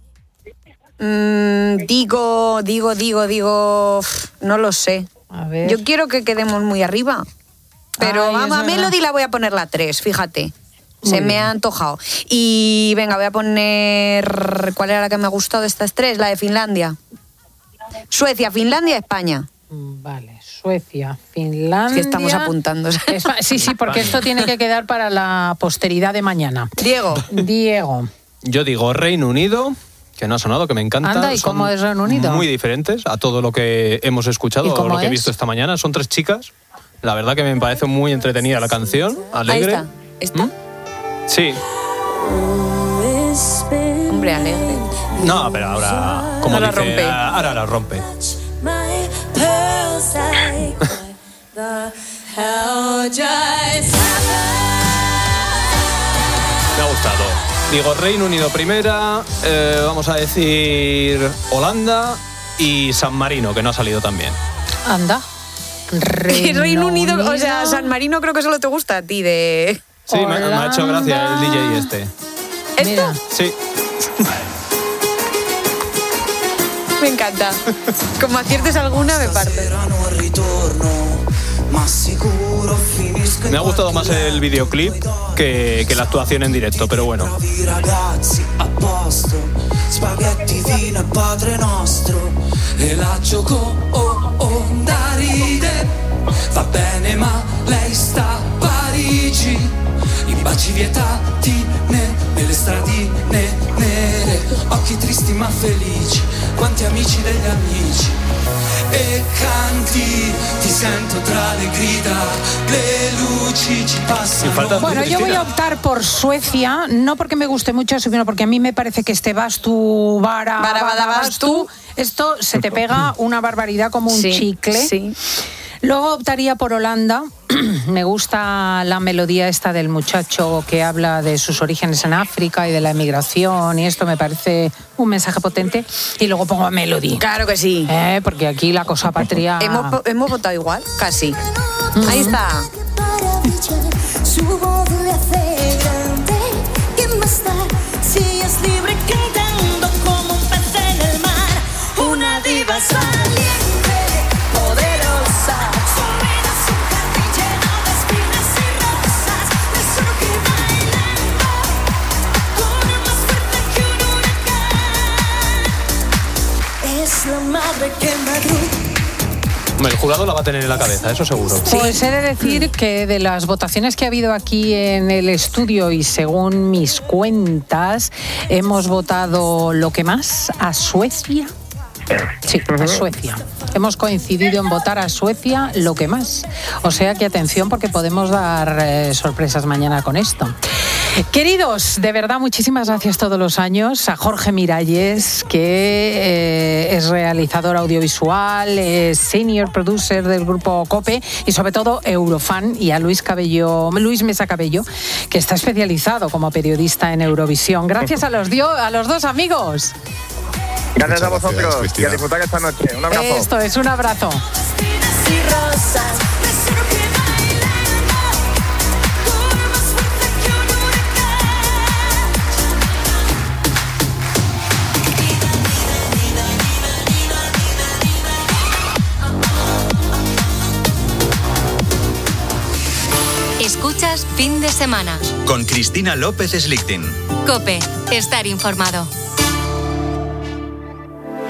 S13: Mm, digo, digo, digo, digo, no lo sé.
S3: A ver.
S13: Yo quiero que quedemos muy arriba. Pero
S3: Ay,
S13: a Melody la voy a poner la tres, fíjate. Muy Se bien. me ha antojado. Y venga, voy a poner... ¿Cuál era la que me ha gustado de estas tres? La de Finlandia. Suecia, Finlandia, España.
S3: Vale, Suecia, Finlandia...
S13: Es que estamos apuntando.
S3: Sí, sí, porque esto tiene que quedar para la posteridad de mañana.
S13: Diego.
S3: Diego.
S12: Yo digo Reino Unido... que no ha sonado, que me encanta.
S3: Anda, ¿y
S12: Son
S3: cómo es Reino Unido?
S12: Muy diferentes a todo lo que hemos escuchado, o lo que he visto esta mañana. Son tres chicas. La verdad que me parece muy entretenida la canción, alegre.
S13: Ahí está. ¿Esta?
S12: ¿Mm? Sí.
S13: Hombre, alegre.
S12: No, pero ahora... Como
S13: ahora
S12: dice,
S13: rompe.
S12: Ahora la rompe. Me ha gustado. Digo Reino Unido primera, eh, vamos a decir Holanda y San Marino, que no ha salido tan bien.
S3: Anda.
S13: Reino, Reino Unido, Unido, o sea, San Marino creo que solo te gusta a ti de...
S12: Sí, me, me ha hecho gracia el D J este.
S13: ¿Esto?
S3: Mira.
S12: Sí.
S13: Me encanta. Como aciertes alguna, me parte.
S12: Me ha gustado más el videoclip que, que la actuación en directo, pero bueno.
S11: Spaghetti, vino e Padre Nostro e la giocò oh, oh, da ride va bene ma lei sta a Parigi i baci vietati ne, nelle stradine nere occhi tristi ma felici quanti amici degli amici e canti ti sento tra le grida le luci ci passano.
S3: Bueno, yo voy a optar por Suecia, no porque me guste mucho, sino porque a mí me parece que este Bastu, Bara,
S13: Bara, Bara, Bastu,
S3: esto se te pega una barbaridad como un
S13: sí,
S3: chicle.
S13: Sí.
S3: Luego optaría por Holanda. Me gusta la melodía esta del muchacho que habla de sus orígenes en África y de la emigración, y esto me parece un mensaje potente. Y luego pongo a Melody.
S13: Claro que sí.
S3: Eh, porque aquí la cosa patria...
S13: ¿Hemos, hemos votado igual? Casi. Uh-huh. Ahí está.
S11: Su voz le hace grande. ¿Quién más da? Si es libre cantando como un pez en el mar. Una diva valiente, poderosa. La madre que Madrid.
S12: El jurado la va a tener en la cabeza, eso seguro.
S3: Pues he de decir que de las votaciones que ha habido aquí en el estudio y según mis cuentas, hemos votado lo que más a Suecia. Sí, a Suecia. Hemos coincidido en votar a Suecia lo que más. O sea que atención porque podemos dar eh, sorpresas mañana con esto. Queridos, de verdad, muchísimas gracias todos los años a Jorge Miralles, que eh, es realizador audiovisual, es senior producer del grupo COPE y sobre todo Eurofan, y a Luis Cabello, Luis Mesa Cabello, que está especializado como periodista en Eurovisión. Gracias a los, dio, a los dos amigos.
S15: Gracias a vosotros y a disfrutar esta noche. Un abrazo.
S3: Esto es, un abrazo.
S2: Escuchas Fin de Semana.
S1: Con Cristina López Slichting.
S2: COPE. Estar informado.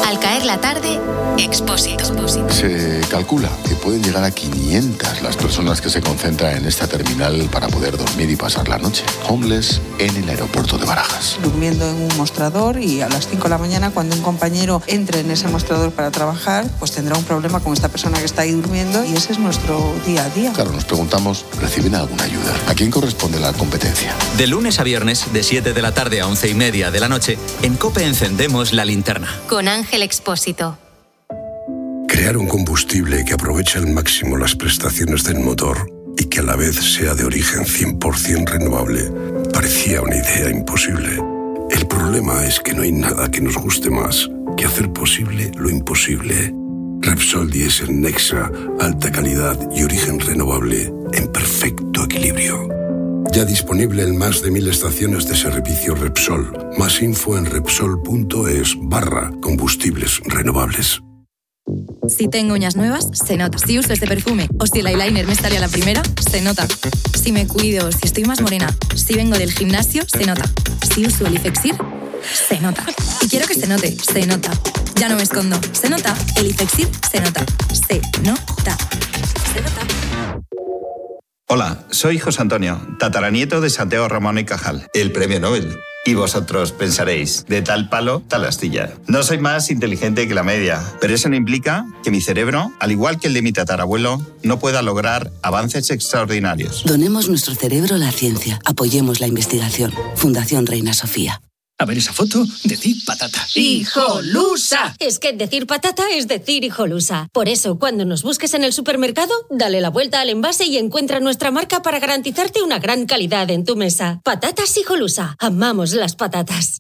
S2: Al caer la tarde, Expósito.
S16: Se calcula que pueden llegar a quinientas las personas que se concentran en esta terminal para poder dormir y pasar la noche. Homeless en el aeropuerto de Barajas.
S17: Durmiendo en un mostrador y a las cinco de la mañana, cuando un compañero entre en ese mostrador para trabajar, pues tendrá un problema con esta persona que está ahí durmiendo, y ese es nuestro día a día.
S16: Claro, nos preguntamos, ¿reciben alguna ayuda? ¿A quién corresponde la competencia?
S1: De lunes a viernes, de siete de la tarde a once y media de la noche, en COPE encendemos la linterna.
S2: Con Ángel Expósito.
S18: Crear un combustible que aproveche al máximo las prestaciones del motor y que a la vez sea de origen cien por ciento renovable parecía una idea imposible. El problema es que no hay nada que nos guste más que hacer posible lo imposible. Repsol Diesel Nexa, alta calidad y origen renovable en perfecto equilibrio. Ya disponible en más de mil estaciones de servicio Repsol. Más info en Repsol.es barra combustibles renovables.
S19: Si tengo uñas nuevas, se nota. Si uso este perfume o si el eyeliner me estaría a la primera, se nota. Si me cuido, si estoy más morena, si vengo del gimnasio, se nota. Si uso el Ifexir, se nota. Y quiero que se note, se nota. Ya no me escondo, se nota. El Ifexir se nota. Se nota. Se nota.
S20: Hola, soy José Antonio, tataranieto de Santiago Ramón y Cajal, el premio Nobel. Y vosotros pensaréis, de tal palo, tal astilla. No soy más inteligente que la media, pero eso no implica que mi cerebro, al igual que el de mi tatarabuelo, no pueda lograr avances extraordinarios.
S21: Donemos nuestro cerebro a la ciencia. Apoyemos la investigación. Fundación Reina Sofía.
S22: A ver esa foto, decir patata.
S23: ¡Hijolusa! Es que decir patata es decir hijolusa. Por eso, cuando nos busques en el supermercado, dale la vuelta al envase y encuentra nuestra marca para garantizarte una gran calidad en tu mesa. Patatas Hijolusa. Amamos las patatas.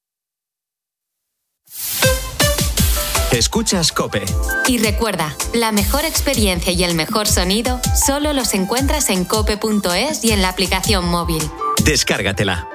S1: Escuchas COPE.
S2: Y recuerda, la mejor experiencia y el mejor sonido solo los encuentras en cope punto es y en la aplicación móvil.
S1: Descárgatela.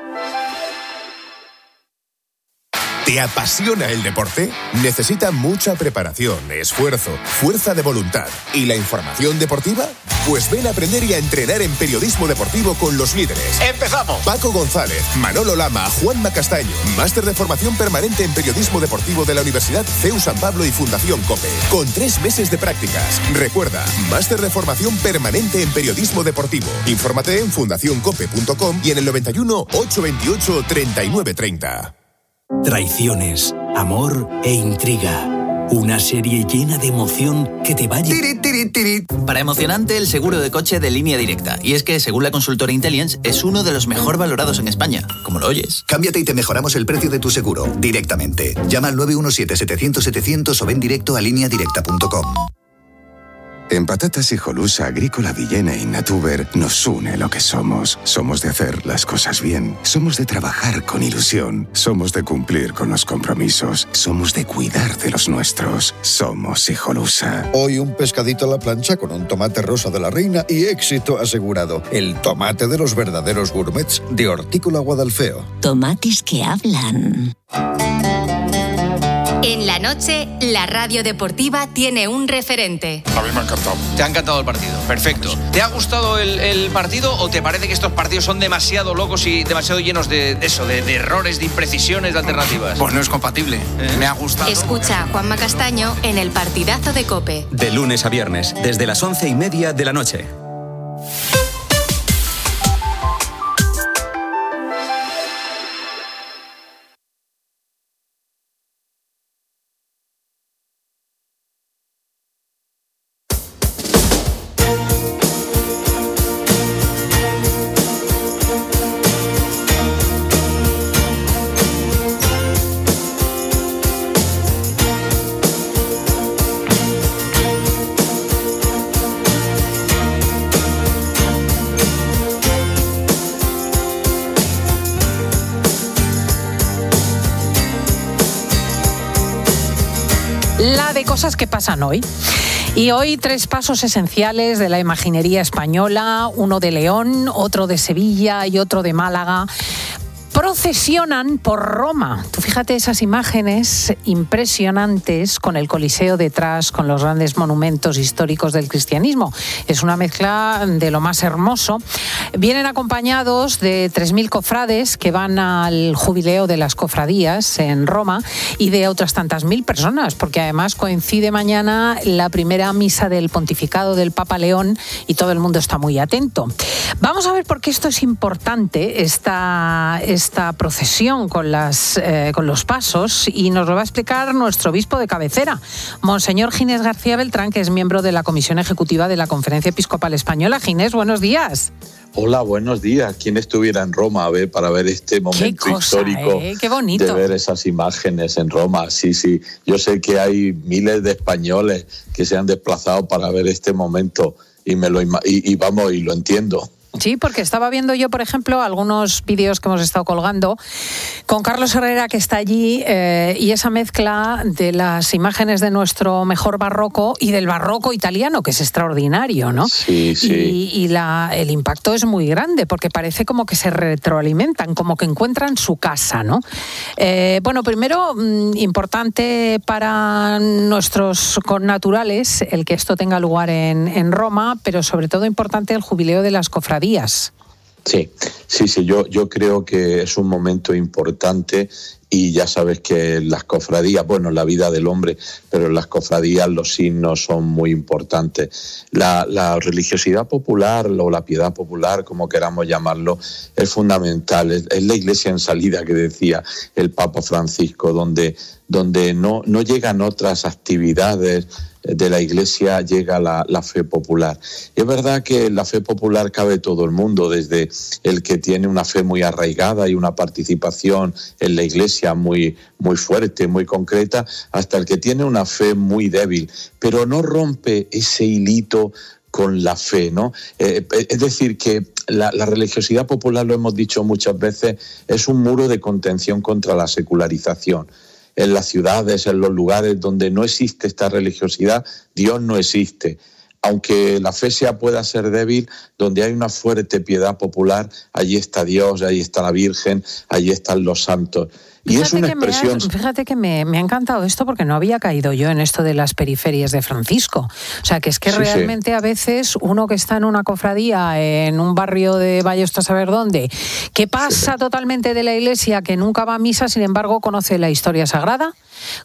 S24: ¿Te apasiona el deporte? Necesita mucha preparación, esfuerzo, fuerza de voluntad. ¿Y la información deportiva? Pues ven a aprender y a entrenar en periodismo deportivo con los líderes. ¡Empezamos! Paco González, Manolo Lama, Juanma Castaño. Máster de formación permanente en periodismo deportivo de la Universidad C E U San Pablo y Fundación COPE. Con tres meses de prácticas. Recuerda, máster de formación permanente en periodismo deportivo. Infórmate en fundación cope punto com y en el noventa y uno, ochocientos veintiocho, treinta y nueve treinta.
S25: Traiciones, amor e intriga. Una serie llena de emoción que te va a...
S26: Tiri, tiri, tiri. Para emocionante, el seguro de coche de Línea Directa. Y es que, según la consultora Intelligence, es uno de los mejor valorados en España. Como lo oyes.
S27: Cámbiate y te mejoramos el precio de tu seguro directamente. Llama al nueve uno siete, setecientos, setecientos o ven directo a línea directa punto com.
S28: En Patatas Hijolusa, Agrícola Villena y Natuber nos une lo que somos. Somos de hacer las cosas bien. Somos de trabajar con ilusión. Somos de cumplir con los compromisos. Somos de cuidar de los nuestros. Somos Hijolusa.
S29: Hoy un pescadito a la plancha con un tomate rosa de la reina y éxito asegurado. El tomate de los verdaderos gourmets de Hortícola Guadalfeo.
S30: Tomates que hablan.
S2: En la noche, la radio deportiva tiene un referente.
S31: A mí me ha encantado.
S32: Te ha encantado el partido, perfecto. ¿Te ha gustado el, el partido o te parece que estos partidos son demasiado locos y demasiado llenos de, de eso, de, de errores, de imprecisiones, de alternativas?
S31: Pues no es compatible. ¿Eh? Me ha gustado.
S2: Escucha a Juanma Castaño en el partidazo de COPE.
S1: De lunes a viernes, desde las once y media de la noche.
S3: La de cosas que pasan hoy. Y hoy tres pasos esenciales de la imaginería española, uno de León, otro de Sevilla y otro de Málaga, Procesionan por Roma. Tú fíjate esas imágenes impresionantes con el Coliseo detrás, con los grandes monumentos históricos del cristianismo. Es una mezcla de lo más hermoso. Vienen acompañados de tres mil cofrades que van al jubileo de las cofradías en Roma y de otras tantas mil personas, porque además coincide mañana la primera misa del pontificado del Papa León y todo el mundo está muy atento. Vamos a ver por qué esto es importante, esta, esta procesión con, las, eh, con los pasos, y nos lo va a explicar nuestro obispo de cabecera, Monseñor Ginés García Beltrán, que es miembro de la Comisión Ejecutiva de la Conferencia Episcopal Española. Ginés, buenos días.
S4: Hola, buenos días. ¿Quién estuviera en Roma a ver, para ver este momento
S3: Qué cosa,
S4: histórico
S3: ¿eh? Qué bonito.
S4: de ver esas imágenes en Roma? Sí, sí. Yo sé que hay miles de españoles que se han desplazado para ver este momento y me lo y, y vamos y lo entiendo.
S3: Sí, porque estaba viendo yo, por ejemplo, algunos vídeos que hemos estado colgando con Carlos Herrera, que está allí, eh, y esa mezcla de las imágenes de nuestro mejor barroco y del barroco italiano, que es extraordinario, ¿no?
S4: Sí, sí.
S3: Y, y la, el impacto es muy grande, porque parece como que se retroalimentan, como que encuentran su casa, ¿no? Eh, bueno, primero, mmm, importante para nuestros connaturales el que esto tenga lugar en, en Roma, pero sobre todo importante el jubileo de las cofradías.
S4: Sí, sí, sí, yo, yo creo que es un momento importante y ya sabes que las cofradías, bueno, la vida del hombre, pero en las cofradías los signos son muy importantes. La, la religiosidad popular o la piedad popular, como queramos llamarlo, es fundamental. Es, es la iglesia en salida que decía el Papa Francisco, donde, donde no, no llegan otras actividades de la Iglesia, llega la, la fe popular. Y es verdad que en la fe popular cabe todo el mundo, desde el que tiene una fe muy arraigada y una participación en la Iglesia muy, muy fuerte, muy concreta, hasta el que tiene una fe muy débil, pero no rompe ese hilito con la fe, ¿no? Eh, es decir, que la, la religiosidad popular, lo hemos dicho muchas veces, es un muro de contención contra la secularización. En las ciudades, en los lugares donde no existe esta religiosidad, Dios no existe. Aunque la fe sea pueda ser débil, donde hay una fuerte piedad popular, allí está Dios, allí está la Virgen, allí están los santos. Y
S3: fíjate
S4: es una
S3: que
S4: expresión...
S3: Me ha, fíjate que me, me ha encantado esto, porque no había caído yo en esto de las periferias de Francisco. O sea, que es que sí, realmente sí. A veces uno que está en una cofradía, en un barrio de vaya usted a saber dónde, que pasa sí. totalmente de la iglesia, que nunca va a misa, sin embargo conoce la historia sagrada,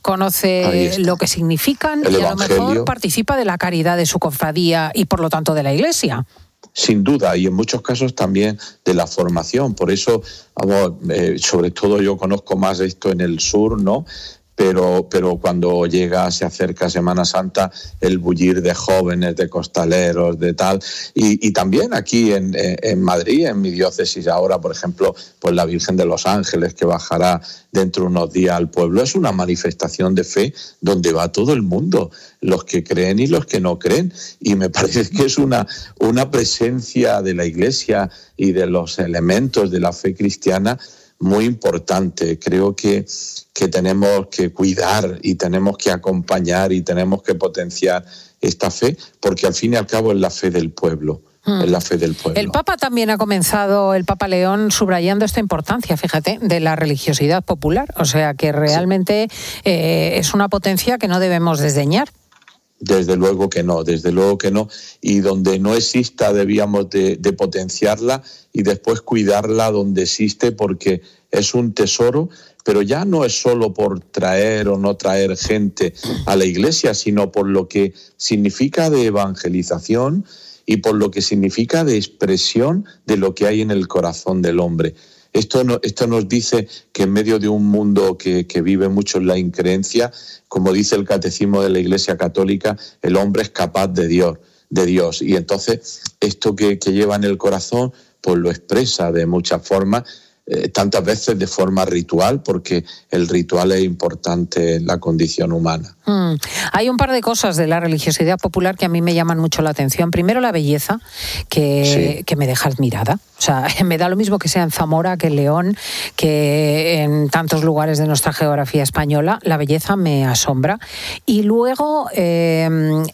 S3: conoce lo que significan El y a Evangelio. Lo mejor participa de la caridad de su cofradía y por lo tanto de la iglesia.
S4: Sin duda, y en muchos casos también de la formación. Por eso, vamos, eh, sobre todo yo conozco más esto en el sur, ¿no? Pero, pero cuando llega, se acerca Semana Santa, el bullir de jóvenes, de costaleros, de tal. Y, y también aquí en, en Madrid, en mi diócesis ahora, por ejemplo, pues la Virgen de los Ángeles, que bajará dentro de unos días al pueblo, es una manifestación de fe donde va todo el mundo, los que creen y los que no creen. Y me parece que es una, una presencia de la Iglesia y de los elementos de la fe cristiana muy importante. Creo que, que tenemos que cuidar y tenemos que acompañar y tenemos que potenciar esta fe, porque al fin y al cabo es la fe del pueblo. Hmm. Es la fe del pueblo.
S3: El Papa también ha comenzado, el Papa León, subrayando esta importancia, fíjate, de la religiosidad popular. O sea, que realmente sí. eh, es una potencia que no debemos desdeñar.
S4: Desde luego que no, desde luego que no. Y donde no exista debíamos de, de potenciarla y después cuidarla donde existe, porque es un tesoro, pero ya no es solo por traer o no traer gente a la iglesia, sino por lo que significa de evangelización y por lo que significa de expresión de lo que hay en el corazón del hombre. Esto, no, esto nos dice que en medio de un mundo que, que vive mucho en la increencia, como dice el Catecismo de la Iglesia Católica, el hombre es capaz de Dios, de Dios. Y entonces esto que, que lleva en el corazón, pues lo expresa de muchas formas, eh, tantas veces de forma ritual, porque el ritual es importante en la condición humana.
S3: Mm. Hay un par de cosas de la religiosidad popular que a mí me llaman mucho la atención. Primero, la belleza, que, sí. que me deja admirada. O sea, me da lo mismo que sea en Zamora, que en León, que en tantos lugares de nuestra geografía española. La belleza me asombra. Y luego, eh,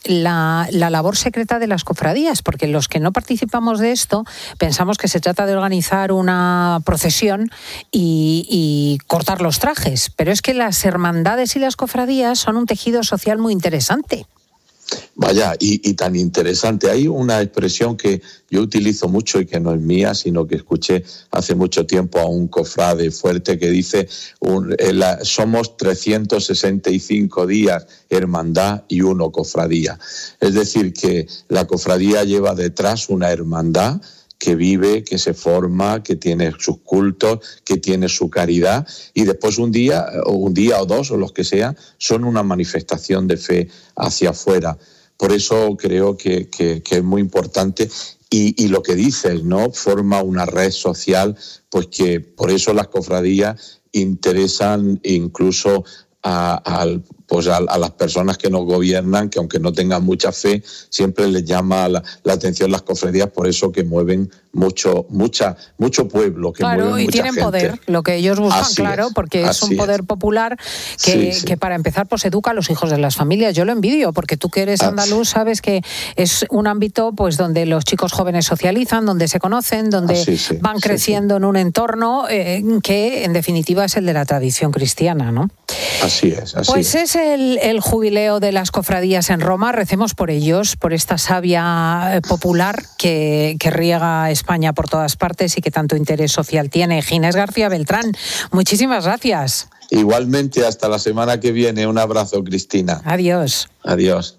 S3: la, la labor secreta de las cofradías, porque los que no participamos de esto pensamos que se trata de organizar una procesión procesión y, y cortar los trajes. Pero es que las hermandades y las cofradías son un tejido social muy interesante.
S4: Vaya, y, y tan interesante. Hay una expresión que yo utilizo mucho y que no es mía, sino que escuché hace mucho tiempo a un cofrade fuerte que dice, un, la, somos trescientos sesenta y cinco días hermandad y uno cofradía. Es decir, que la cofradía lleva detrás una hermandad que vive, que se forma, que tiene sus cultos, que tiene su caridad, y después un día, o un día o dos, o los que sean, son una manifestación de fe hacia afuera. Por eso creo que, que, que es muy importante. Y, y lo que dices, ¿no? Forma una red social, pues que por eso las cofradías interesan incluso a, a, pues a, a las personas que nos gobiernan, que aunque no tengan mucha fe, siempre les llama la, la atención las cofradías, por eso que mueven mucho, mucha, mucho pueblo, que
S3: claro,
S4: mueven
S3: y
S4: mucha
S3: tienen
S4: gente.
S3: Poder, lo que ellos buscan,
S4: así
S3: claro,
S4: es,
S3: porque es un poder es. popular que, sí, sí. que para empezar pues educa a los hijos de las familias. Yo lo envidio, porque tú que eres andaluz sabes que es un ámbito pues donde los chicos jóvenes socializan, donde se conocen, donde sí, sí, van creciendo sí, sí. en un entorno eh, que en definitiva es el de la tradición cristiana, ¿no?
S4: Así es, así
S3: Pues
S4: es,
S3: es el, el jubileo de las cofradías en Roma. Recemos por ellos, por esta savia popular que, que riega España por todas partes y que tanto interés social tiene. Ginés García Beltrán, muchísimas gracias.
S4: Igualmente, hasta la semana que viene. Un abrazo, Cristina.
S3: Adiós.
S4: Adiós.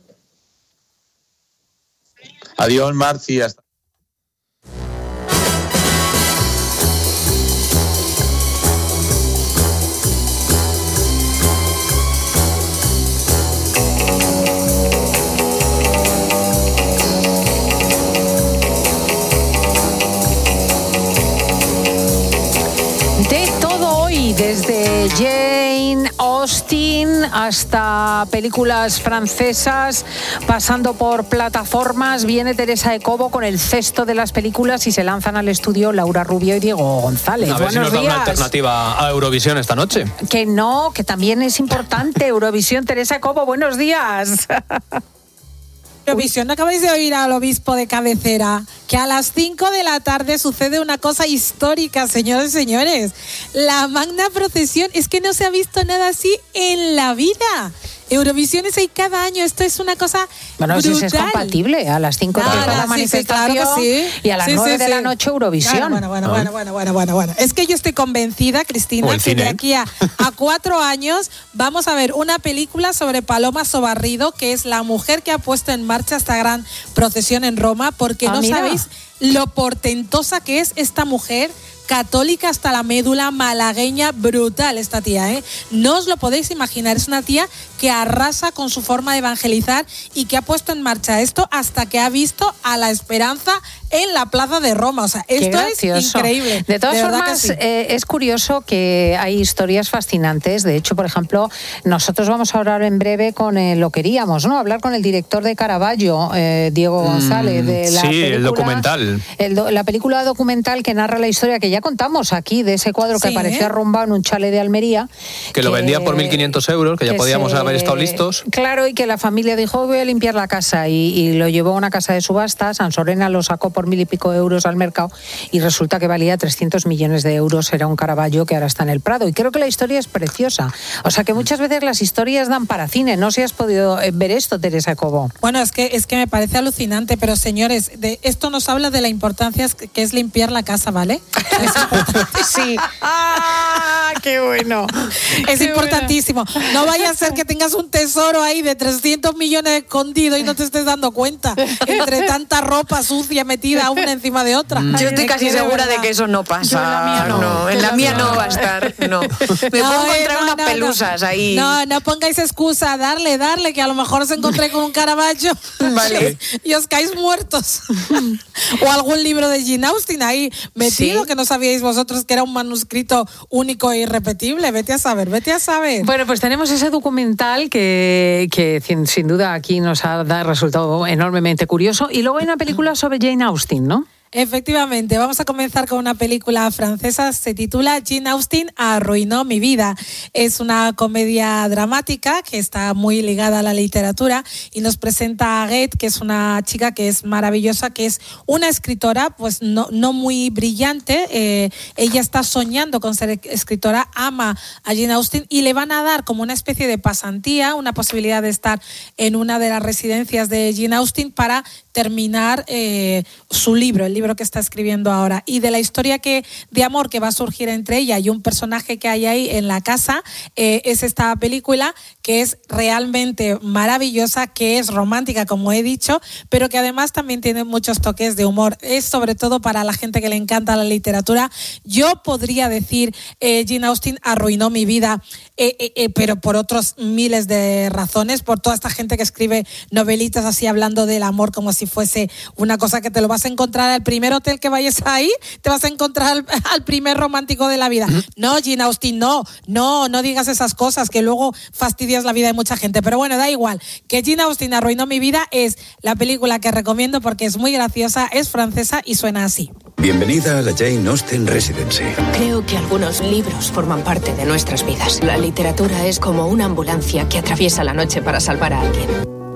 S4: Adiós, Marci. Hasta
S3: desde Jane Austen hasta películas francesas, pasando por plataformas, viene Teresa de Cobo con el cesto de las películas y se lanzan al estudio Laura Rubio y Diego González.
S5: A ver
S3: Buenos
S5: si nos
S3: días.
S5: da una alternativa a Eurovisión esta noche.
S3: Que no, que también es importante Eurovisión. Teresa de Cobo, buenos días.
S6: Eurovisión, ¿no acabáis de oír al obispo de cabecera? Que a las cinco de la tarde sucede una cosa histórica, señores y señores. La magna procesión, es que no se ha visto nada así en la vida. Eurovisiones hay cada año, esto es una cosa
S3: bueno,
S6: brutal.
S3: Bueno, si es compatible, a las cinco de la manifestación sí, sí, claro sí. y a las sí, nueve sí, de sí. la noche Eurovisión.
S6: Bueno, bueno, bueno, bueno, bueno, bueno, bueno. Es que yo estoy convencida, Cristina, que cine. de aquí a, a cuatro años vamos a ver una película sobre Paloma Sobarrido, que es la mujer que ha puesto en marcha esta gran procesión en Roma, porque ah, no mira. sabéis lo portentosa que es esta mujer, católica hasta la médula, malagueña, brutal esta tía, ¿eh? No os lo podéis imaginar, es una tía que arrasa con su forma de evangelizar y que ha puesto en marcha esto hasta que ha visto a la esperanza en la plaza de Roma. O sea, esto es increíble.
S3: De todas
S6: de
S3: formas,
S6: sí.
S3: eh, es curioso que hay historias fascinantes. De hecho, por ejemplo, nosotros vamos a hablar en breve con, eh, lo queríamos, ¿no? Hablar con el director de Caravaggio, eh, Diego González, de la
S5: sí,
S3: película,
S5: el documental.
S3: El do, la película documental que narra la historia que ya contamos aquí, de ese cuadro que
S6: sí,
S3: aparecía
S6: ¿eh?
S3: arrumbado en un chalet de Almería.
S5: Que, que lo vendía por mil quinientos euros, que, que ya podíamos se, haber estado listos.
S3: Claro, y que la familia dijo, voy a limpiar la casa, y, y lo llevó a una casa de subastas. Ansorena lo sacó por mil y pico euros al mercado y resulta que valía trescientos millones de euros. Era un Caravaggio que ahora está en el Prado. Y creo que la historia es preciosa. O sea que muchas veces las historias dan para cine. No sé si has podido ver esto, Teresa Cobo.
S6: Bueno, es que, es que me parece alucinante, pero señores, de esto nos habla de la importancia que es limpiar la casa, ¿vale?
S3: Sí. ¡Ah, qué bueno!
S6: Es
S3: qué
S6: importantísimo.
S3: Bueno.
S6: No vaya a ser que tengas un tesoro ahí de trescientos millones escondido y no te estés dando cuenta entre tanta ropa sucia metida una encima de otra.
S7: Yo estoy casi segura de, de que eso no pasa. Yo en la mía no. no en la mía no. no va a estar. No. Me no, puedo encontrar no, unas no, pelusas
S6: no.
S7: ahí.
S6: No, no pongáis excusa. Darle, darle, que a lo mejor os encontré con un Caravaggio. Vale. Y os caéis muertos. O algún libro de Jane Austen ahí metido, ¿sí? Que no sabíais vosotros que era un manuscrito único e irrepetible. Vete a saber, vete a saber.
S3: Bueno, pues tenemos ese documental que, que sin, sin duda aquí nos ha resultado enormemente curioso. Y luego hay una película sobre Jane Austen, ¿no?
S6: Efectivamente, vamos a comenzar con una película francesa, se titula Jane Austen arruinó mi vida. Es una comedia dramática que está muy ligada a la literatura y nos presenta a Agathe, que es una chica que es maravillosa, que es una escritora pues no, no muy brillante. Eh, ella está soñando con ser escritora, ama a Jane Austen y le van a dar como una especie de pasantía, una posibilidad de estar en una de las residencias de Jane Austen para terminar eh, su libro, el libro que está escribiendo ahora. Y de la historia que, de amor que va a surgir entre ella y un personaje que hay ahí en la casa, eh, es esta película que es realmente maravillosa, que es romántica, como he dicho, pero que además también tiene muchos toques de humor. Es sobre todo para la gente que le encanta la literatura. Yo podría decir, eh, Jane Austen arruinó mi vida, eh, eh, eh, pero por otros miles de razones, por toda esta gente que escribe novelitas así hablando del amor como si fuese una cosa que te lo vas a encontrar al primer hotel que vayas ahí, te vas a encontrar al, al primer romántico de la vida. No, Jane Austen, no, no, no digas esas cosas que luego fastidias la vida de mucha gente. Pero bueno, da igual. Que Jane Austen arruinó mi vida es la película que recomiendo porque es muy graciosa, es francesa y suena así.
S28: Bienvenida a la Jane Austen Residency.
S8: Creo que algunos libros forman parte de nuestras vidas. La literatura es como una ambulancia que atraviesa la noche para salvar a alguien.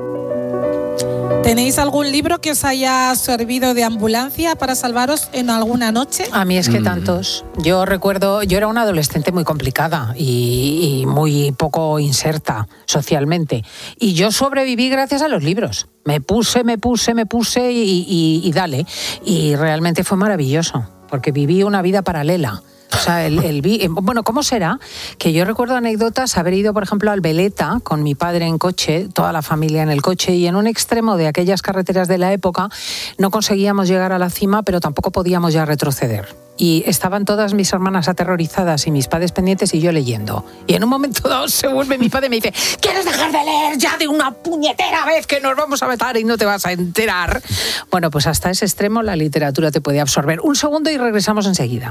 S6: ¿Tenéis algún libro que os haya servido de ambulancia para salvaros en alguna noche?
S3: A mí es que tantos. Yo recuerdo, yo era una adolescente muy complicada y, y muy poco inserta socialmente. Y yo sobreviví gracias a los libros. Me puse, me puse, me puse y, y, y dale. Y realmente fue maravilloso, porque viví una vida paralela. O sea, el, el vi, bueno, ¿cómo será? Que yo recuerdo anécdotas, haber ido, por ejemplo, al Veleta con mi padre en coche, toda la familia en el coche, y en un extremo de aquellas carreteras de la época no conseguíamos llegar a la cima, pero tampoco podíamos ya retroceder. Y estaban todas mis hermanas aterrorizadas y mis padres pendientes y yo leyendo. Y en un momento dado se vuelve mi padre y me dice: ¿quieres dejar de leer ya de una puñetera vez que nos vamos a meter y no te vas a enterar? Bueno, pues hasta ese extremo la literatura te puede absorber. Un segundo y regresamos enseguida.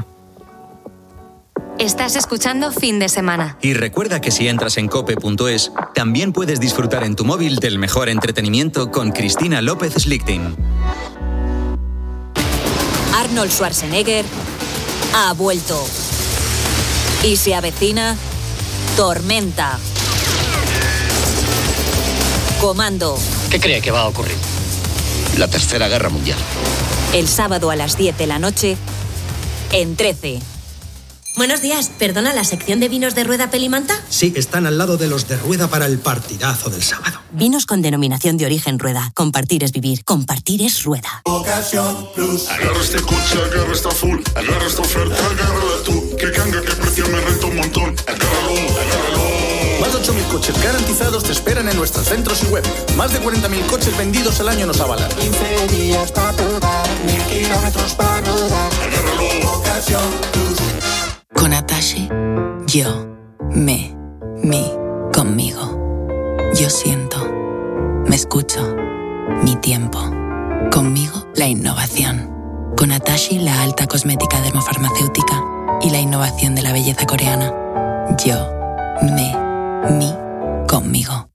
S2: Estás escuchando Fin de Semana.
S1: Y recuerda que si entras en cope punto es, también puedes disfrutar en tu móvil del mejor entretenimiento con Cristina López Slichting.
S9: Arnold Schwarzenegger ha vuelto. Y se avecina Tormenta. Comando.
S10: ¿Qué cree que va a ocurrir? La Tercera Guerra Mundial.
S9: El sábado a las diez de la noche en trece.
S23: Buenos días, ¿perdona la sección de vinos de Rueda Pelimanta?
S11: Sí, están al lado de los de Rueda para el partidazo del sábado.
S9: Vinos con denominación de origen Rueda. Compartir es vivir, compartir es Rueda.
S12: Ocasión Plus. Agarra este coche, agarra esta full, agarra esta oferta, agárrala tú. Que canga, que precio me renta un montón. Agárralo, agárralo.
S13: Más de ocho mil coches garantizados te esperan en nuestros centros y web. Más de cuarenta mil coches vendidos al año nos avalan.
S12: quince días para probar, mil kilómetros para rodar. Agárralo, Ocasión Plus.
S9: Con Atashi, yo, me, mi, conmigo. Yo siento, me escucho, mi tiempo. Conmigo, la innovación. Con Atashi, la alta cosmética dermofarmacéutica y la innovación de la belleza coreana. Yo, me, mi, conmigo.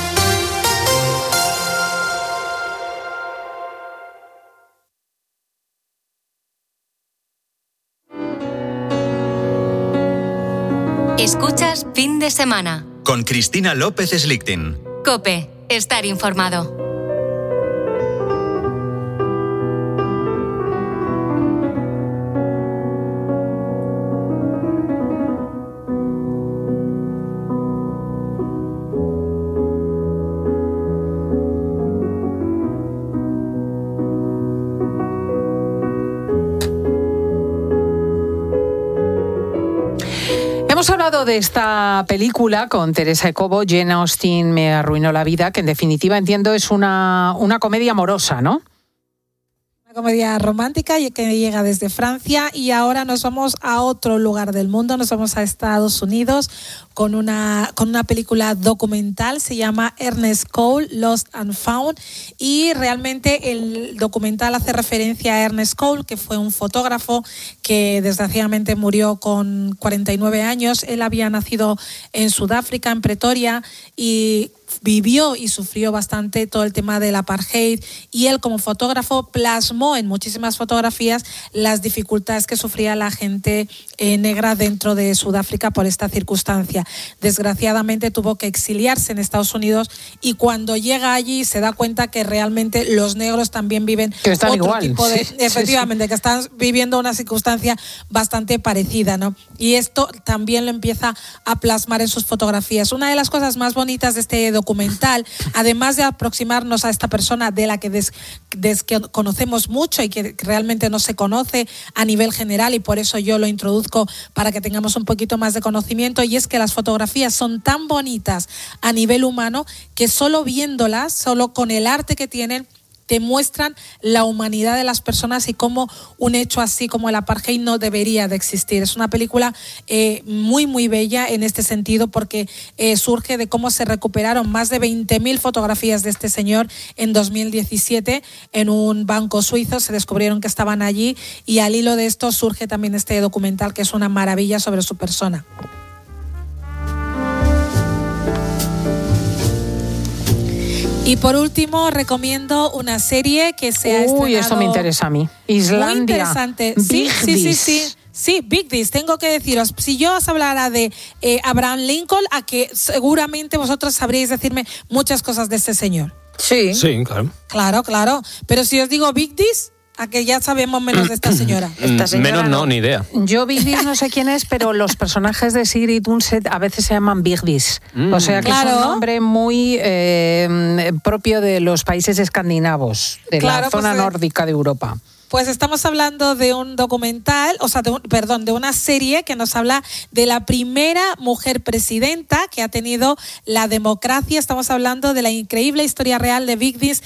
S2: Escuchas Fin de Semana.
S1: Con Cristina López Slichting.
S2: COPE. Estar informado.
S3: Hemos hablado de esta película con Teresa Ecobo, Jane Austen me arruinó la vida, que en definitiva entiendo es una, una comedia amorosa, ¿no?
S6: Una comedia romántica que llega desde Francia y ahora nos vamos a otro lugar del mundo, nos vamos a Estados Unidos con una, con una película documental, se llama Ernest Cole, Lost and Found, y realmente el documental hace referencia a Ernest Cole, que fue un fotógrafo que desgraciadamente murió con cuarenta y nueve años. Él había nacido en Sudáfrica, en Pretoria, y vivió y sufrió bastante todo el tema del apartheid, y él como fotógrafo plasmó en muchísimas fotografías las dificultades que sufría la gente eh, negra dentro de Sudáfrica por esta circunstancia. Desgraciadamente tuvo que exiliarse en Estados Unidos, y cuando llega allí se da cuenta que realmente los negros también viven
S3: que están
S6: otro
S3: igual.
S6: tipo de,
S3: Sí,
S6: efectivamente,
S3: sí, sí.
S6: que están viviendo una circunstancia bastante parecida, ¿no? Y esto también lo empieza a plasmar en sus fotografías. Una de las cosas más bonitas de este documental, además de aproximarnos a esta persona de la que des, des, que conocemos mucho y que realmente no se conoce a nivel general, y por eso yo lo introduzco para que tengamos un poquito más de conocimiento, y es que las fotografías son tan bonitas a nivel humano que solo viéndolas, solo con el arte que tienen, te muestran la humanidad de las personas y cómo un hecho así como el apartheid no debería de existir. Es una película eh, muy, muy bella en este sentido, porque eh, surge de cómo se recuperaron más de veinte mil fotografías de este señor en dos mil diecisiete en un banco suizo. Se descubrieron que estaban allí, y al hilo de esto surge también este documental, que es una maravilla sobre su persona. Y por último, recomiendo una serie que se ha estrenado.
S3: Uy, esto me interesa a mí. Islandia.
S6: Muy interesante. Sí, sí, sí, sí. Sí, Big Dis, tengo que deciros, si yo os hablara de eh, Abraham Lincoln, a que seguramente vosotros sabríais decirme muchas cosas de este señor.
S7: Sí.
S5: Sí, claro.
S6: Claro, claro. Pero si os digo Big Dis, a que ya sabemos menos de esta señora.
S7: Esta señora
S5: menos no, no, ni idea.
S3: Yo Big Dis no sé quién es, pero los personajes de Sigrid Undset a veces se llaman Big Dis. Mm. O sea que claro. Es un nombre muy eh, propio de los países escandinavos, de claro, la zona pues, nórdica de Europa.
S6: Pues estamos hablando de un documental, o sea, de un, perdón, de una serie que nos habla de la primera mujer presidenta que ha tenido la democracia. Estamos hablando de la increíble historia real de Vigdis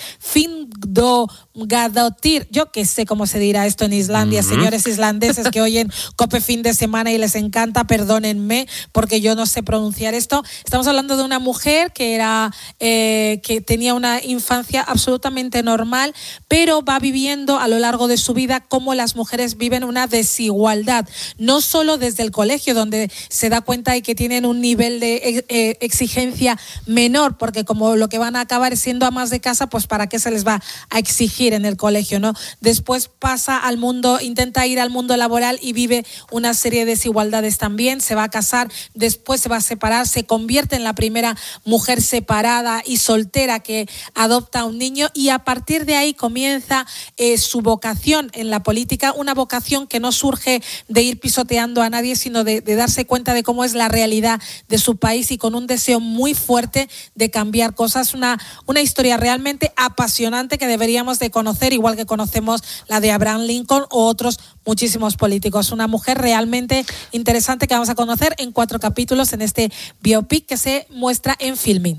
S6: Finnbogadóttir. Yo que sé cómo se dirá esto en Islandia, uh-huh. Señores islandeses que oyen Cope fin de semana y les encanta, perdónenme, porque yo no sé pronunciar esto. Estamos hablando de una mujer que era eh, que tenía una infancia absolutamente normal, pero va viviendo a lo largo de de su vida cómo las mujeres viven una desigualdad, no solo desde el colegio, donde se da cuenta de que tienen un nivel de eh, exigencia menor, porque como lo que van a acabar siendo amas de casa, pues para qué se les va a exigir en el colegio, ¿no? Después pasa al mundo, intenta ir al mundo laboral y vive una serie de desigualdades también, se va a casar, después se va a separar, se convierte en la primera mujer separada y soltera que adopta a un niño, y a partir de ahí comienza eh, su vocación en la política, una vocación que no surge de ir pisoteando a nadie, sino de, de darse cuenta de cómo es la realidad de su país, y con un deseo muy fuerte de cambiar cosas. Una, una historia realmente apasionante que deberíamos de conocer, igual que conocemos la de Abraham Lincoln o otros muchísimos políticos. Una mujer realmente interesante que vamos a conocer en cuatro capítulos en este biopic que se muestra en Filmin.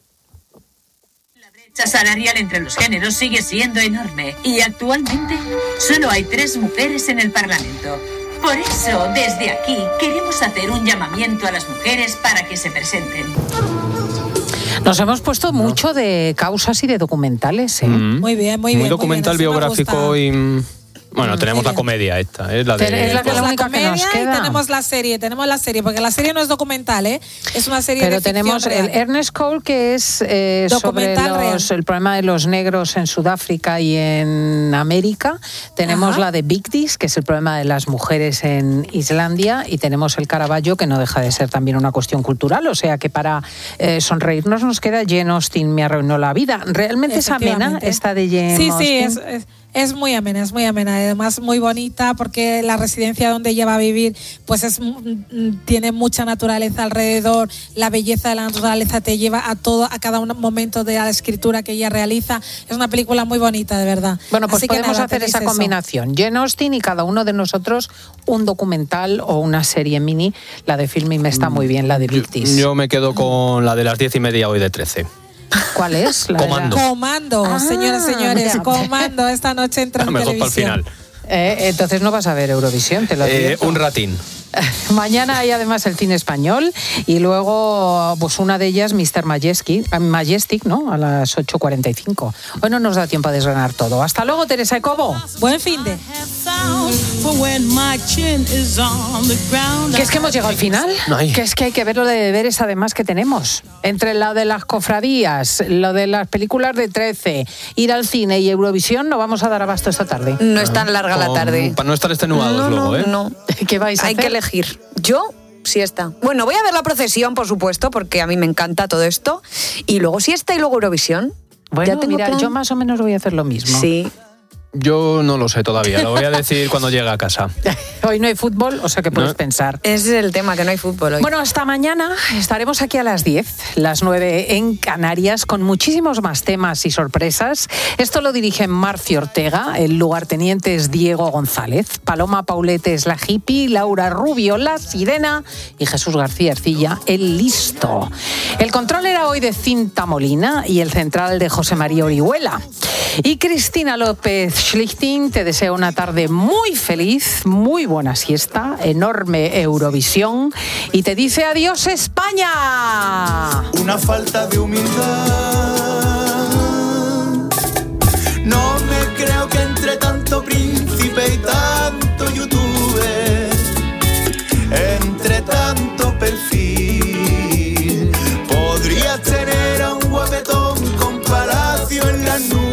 S14: La brecha salarial entre los géneros sigue siendo enorme y actualmente solo hay tres mujeres en el Parlamento. Por eso, desde aquí, queremos hacer un llamamiento a las mujeres para que se presenten.
S3: Nos hemos puesto mucho de causas y de documentales, ¿eh?
S6: Mm. Muy bien, muy bien.
S5: Muy documental,
S6: muy bien,
S5: biográfico y... Bueno, tenemos la comedia esta, es la de...
S6: Es la, la única que nos queda. Y tenemos la serie, tenemos la serie, porque la serie no es documental, ¿eh? Es una serie
S3: Pero
S6: de
S3: tenemos
S6: ficción
S3: el Ernest Cole, que es eh, sobre los, el problema de los negros en Sudáfrica y en América. Tenemos Ajá. la de Big Dis, que es el problema de las mujeres en Islandia. Y tenemos el Caravaggio, que no deja de ser también una cuestión cultural. O sea que para eh, sonreírnos nos queda Jane Austen, me arruinó la vida. ¿Realmente es amena esta de Jane
S6: sí,
S3: Austen?
S6: Sí, sí, es... es... Es muy amena, es muy amena, además muy bonita, porque la residencia donde ella va a vivir pues es, tiene mucha naturaleza alrededor, la belleza de la naturaleza te lleva a todo, a cada un momento de la escritura que ella realiza. Es una película muy bonita, de verdad.
S3: Bueno, pues
S6: Así
S3: podemos
S6: nada,
S3: hacer esa
S6: eso.
S3: combinación. Jane Austen y cada uno de nosotros un documental o una serie mini. La de Filmin está muy bien, la de Big Dis.
S5: Yo me quedo con la de las diez y media hoy de trece.
S3: ¿Cuál es? La
S5: Comando.
S6: La... Comando, ah, señoras y señores, mira. Comando esta noche entra en
S5: mejor
S6: televisión.
S5: Para el final.
S3: Eh, entonces no vas a ver Eurovisión, te lo digo.
S5: Eh, un ratín.
S3: Mañana hay además el cine español y luego pues una de ellas, mister Majestic, Majestic, ¿no? A las ocho cuarenta y cinco. Hoy no nos da tiempo a desgranar todo. Hasta luego, Teresa Ecobo.
S6: Buen fin de...
S3: ¿Qué es que hemos llegado al final?
S5: No hay.
S3: Que es que hay que ver lo de deberes además que tenemos. Entre lo de las cofradías, lo de las películas de trece, ir al cine y Eurovisión, no vamos a dar abasto esta tarde.
S7: No es tan larga la tarde.
S5: Para no estar extenuados
S7: no,
S5: luego,
S7: no,
S5: ¿eh?
S7: No,
S3: ¿Qué vais a
S7: Hay
S3: hacer?
S7: que elegir. Yo, siesta. Bueno, voy a ver la procesión, por supuesto, porque a mí me encanta todo esto. Y luego siesta y luego Eurovisión.
S3: Bueno,
S7: ya tengo
S3: mira,
S7: plan.
S3: yo más o menos voy a hacer lo mismo.
S7: Sí.
S5: Yo no lo sé todavía, lo voy a decir cuando llegue a casa.
S3: Hoy no hay fútbol, o sea que puedes
S5: No.
S3: pensar.
S7: Ese es el tema, que no hay fútbol hoy.
S3: Bueno, hasta mañana estaremos aquí a las diez, las nueve en Canarias, con muchísimos más temas y sorpresas. Esto lo dirige Marcio Ortega, el lugarteniente es Diego González, Paloma Paulete es la hippie, Laura Rubio la sirena y Jesús García Ercilla el listo. El control era hoy de Cinta Molina y el central de José María Orihuela. Y Cristina López Schlichting te desea una tarde muy feliz, muy buena siesta, enorme Eurovisión y te dice adiós España.
S15: Una falta de humildad. No me creo que entre tanto príncipe y tanto youtuber, entre tanto perfil, podrías tener a un guapetón con palacio en las nubes.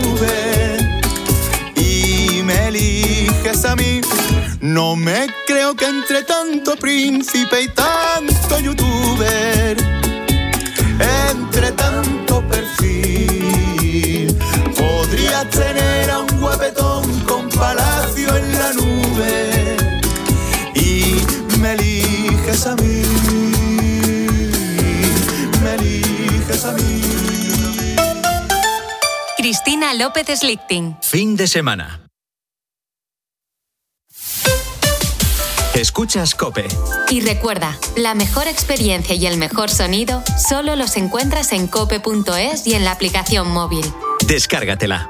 S15: Me eliges a mí. No me creo que entre tanto príncipe y tanto youtuber, entre tanto perfil, podría tener a un guapetón con palacio en la nube. Y me eliges a mí, me eliges a mí.
S2: Cristina López Schlichting.
S1: Fin de semana. Escuchas COPE.
S2: Y recuerda, la mejor experiencia y el mejor sonido solo los encuentras en cope punto es y en la aplicación móvil.
S1: Descárgatela.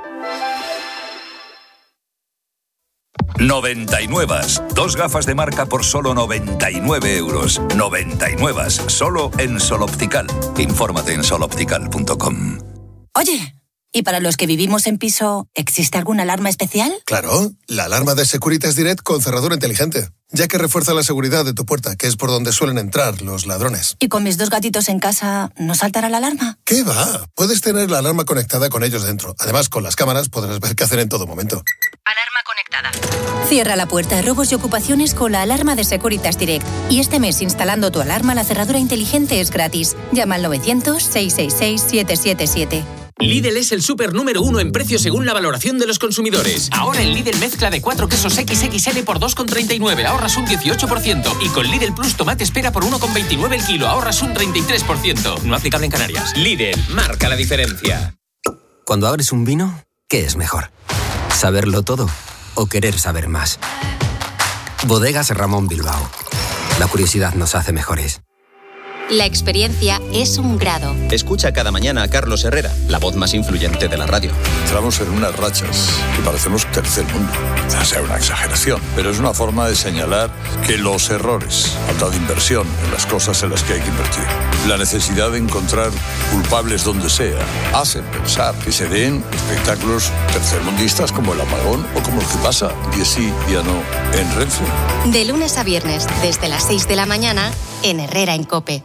S16: noventa y nueve. Dos gafas de marca por solo noventa y nueve euros. noventa y nueve. Solo en Sol Optical. Infórmate en sol optical punto com.
S30: Oye, ¿y para los que vivimos en piso, existe alguna alarma especial?
S17: Claro, la alarma de Securitas Direct con cerradura inteligente, ya que refuerza la seguridad de tu puerta, que es por donde suelen entrar los ladrones.
S30: ¿Y con mis dos gatitos en casa, no saltará la alarma?
S17: ¿Qué va? Puedes tener la alarma conectada con ellos dentro. Además, con las cámaras podrás ver qué hacen en todo momento.
S30: Alarma conectada. Cierra la puerta a robos y ocupaciones con la alarma de Securitas Direct. Y este mes, instalando tu alarma, la cerradura inteligente es gratis. Llama al novecientos, seiscientos sesenta y seis, setecientos setenta y siete.
S18: Lidl es el súper número uno en precio según la valoración de los consumidores. Ahora en Lidl mezcla de cuatro quesos equis equis ele por dos con treinta y nueve, ahorras un dieciocho por ciento. Y con Lidl Plus tomate espera por uno con veintinueve el kilo, ahorras un treinta y tres por ciento. No aplicable en Canarias. Lidl, marca la diferencia.
S19: Cuando abres un vino, ¿qué es mejor? ¿Saberlo todo o querer saber más? Bodegas Ramón Bilbao. La curiosidad nos hace mejores.
S2: La experiencia es un grado.
S1: Escucha cada mañana a Carlos Herrera, la voz más influyente de la radio.
S12: Entramos en unas rachas que parecemos tercer mundo. O sea, una exageración, pero es una forma de señalar que los errores, falta de inversión en las cosas en las que hay que invertir, la necesidad de encontrar culpables donde sea, hacen pensar que se den espectáculos tercermundistas como el apagón o como lo que pasa día sí, día no en Renfe.
S2: De lunes a viernes, desde las seis de la mañana, en Herrera en COPE.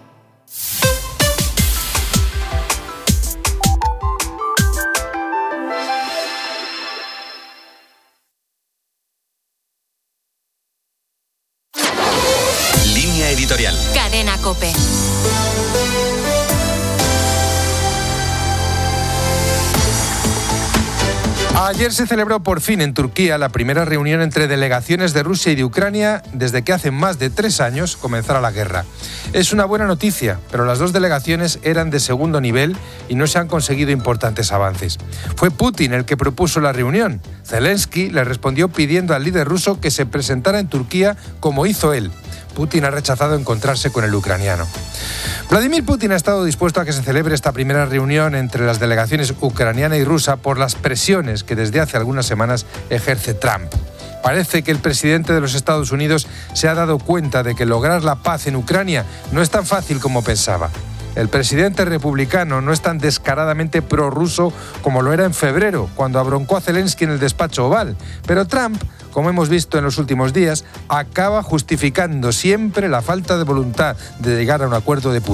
S1: Línea editorial.
S2: Cadena COPE.
S20: Ayer se celebró por fin en Turquía la primera reunión entre delegaciones de Rusia y de Ucrania desde que hace más de tres años comenzara la guerra. Es una buena noticia, pero las dos delegaciones eran de segundo nivel y no se han conseguido importantes avances. Fue Putin el que propuso la reunión. Zelensky le respondió pidiendo al líder ruso que se presentara en Turquía como hizo él. Putin ha rechazado encontrarse con el ucraniano. Vladimir Putin ha estado dispuesto a que se celebre esta primera reunión entre las delegaciones ucraniana y rusa por las presiones que desde hace algunas semanas ejerce Trump. Parece que el presidente de los Estados Unidos se ha dado cuenta de que lograr la paz en Ucrania no es tan fácil como pensaba. El presidente republicano no es tan descaradamente prorruso como lo era en febrero, cuando abroncó a Zelensky en el despacho Oval. Pero Trump, como hemos visto en los últimos días, acaba justificando siempre la falta de voluntad de llegar a un acuerdo de Putin.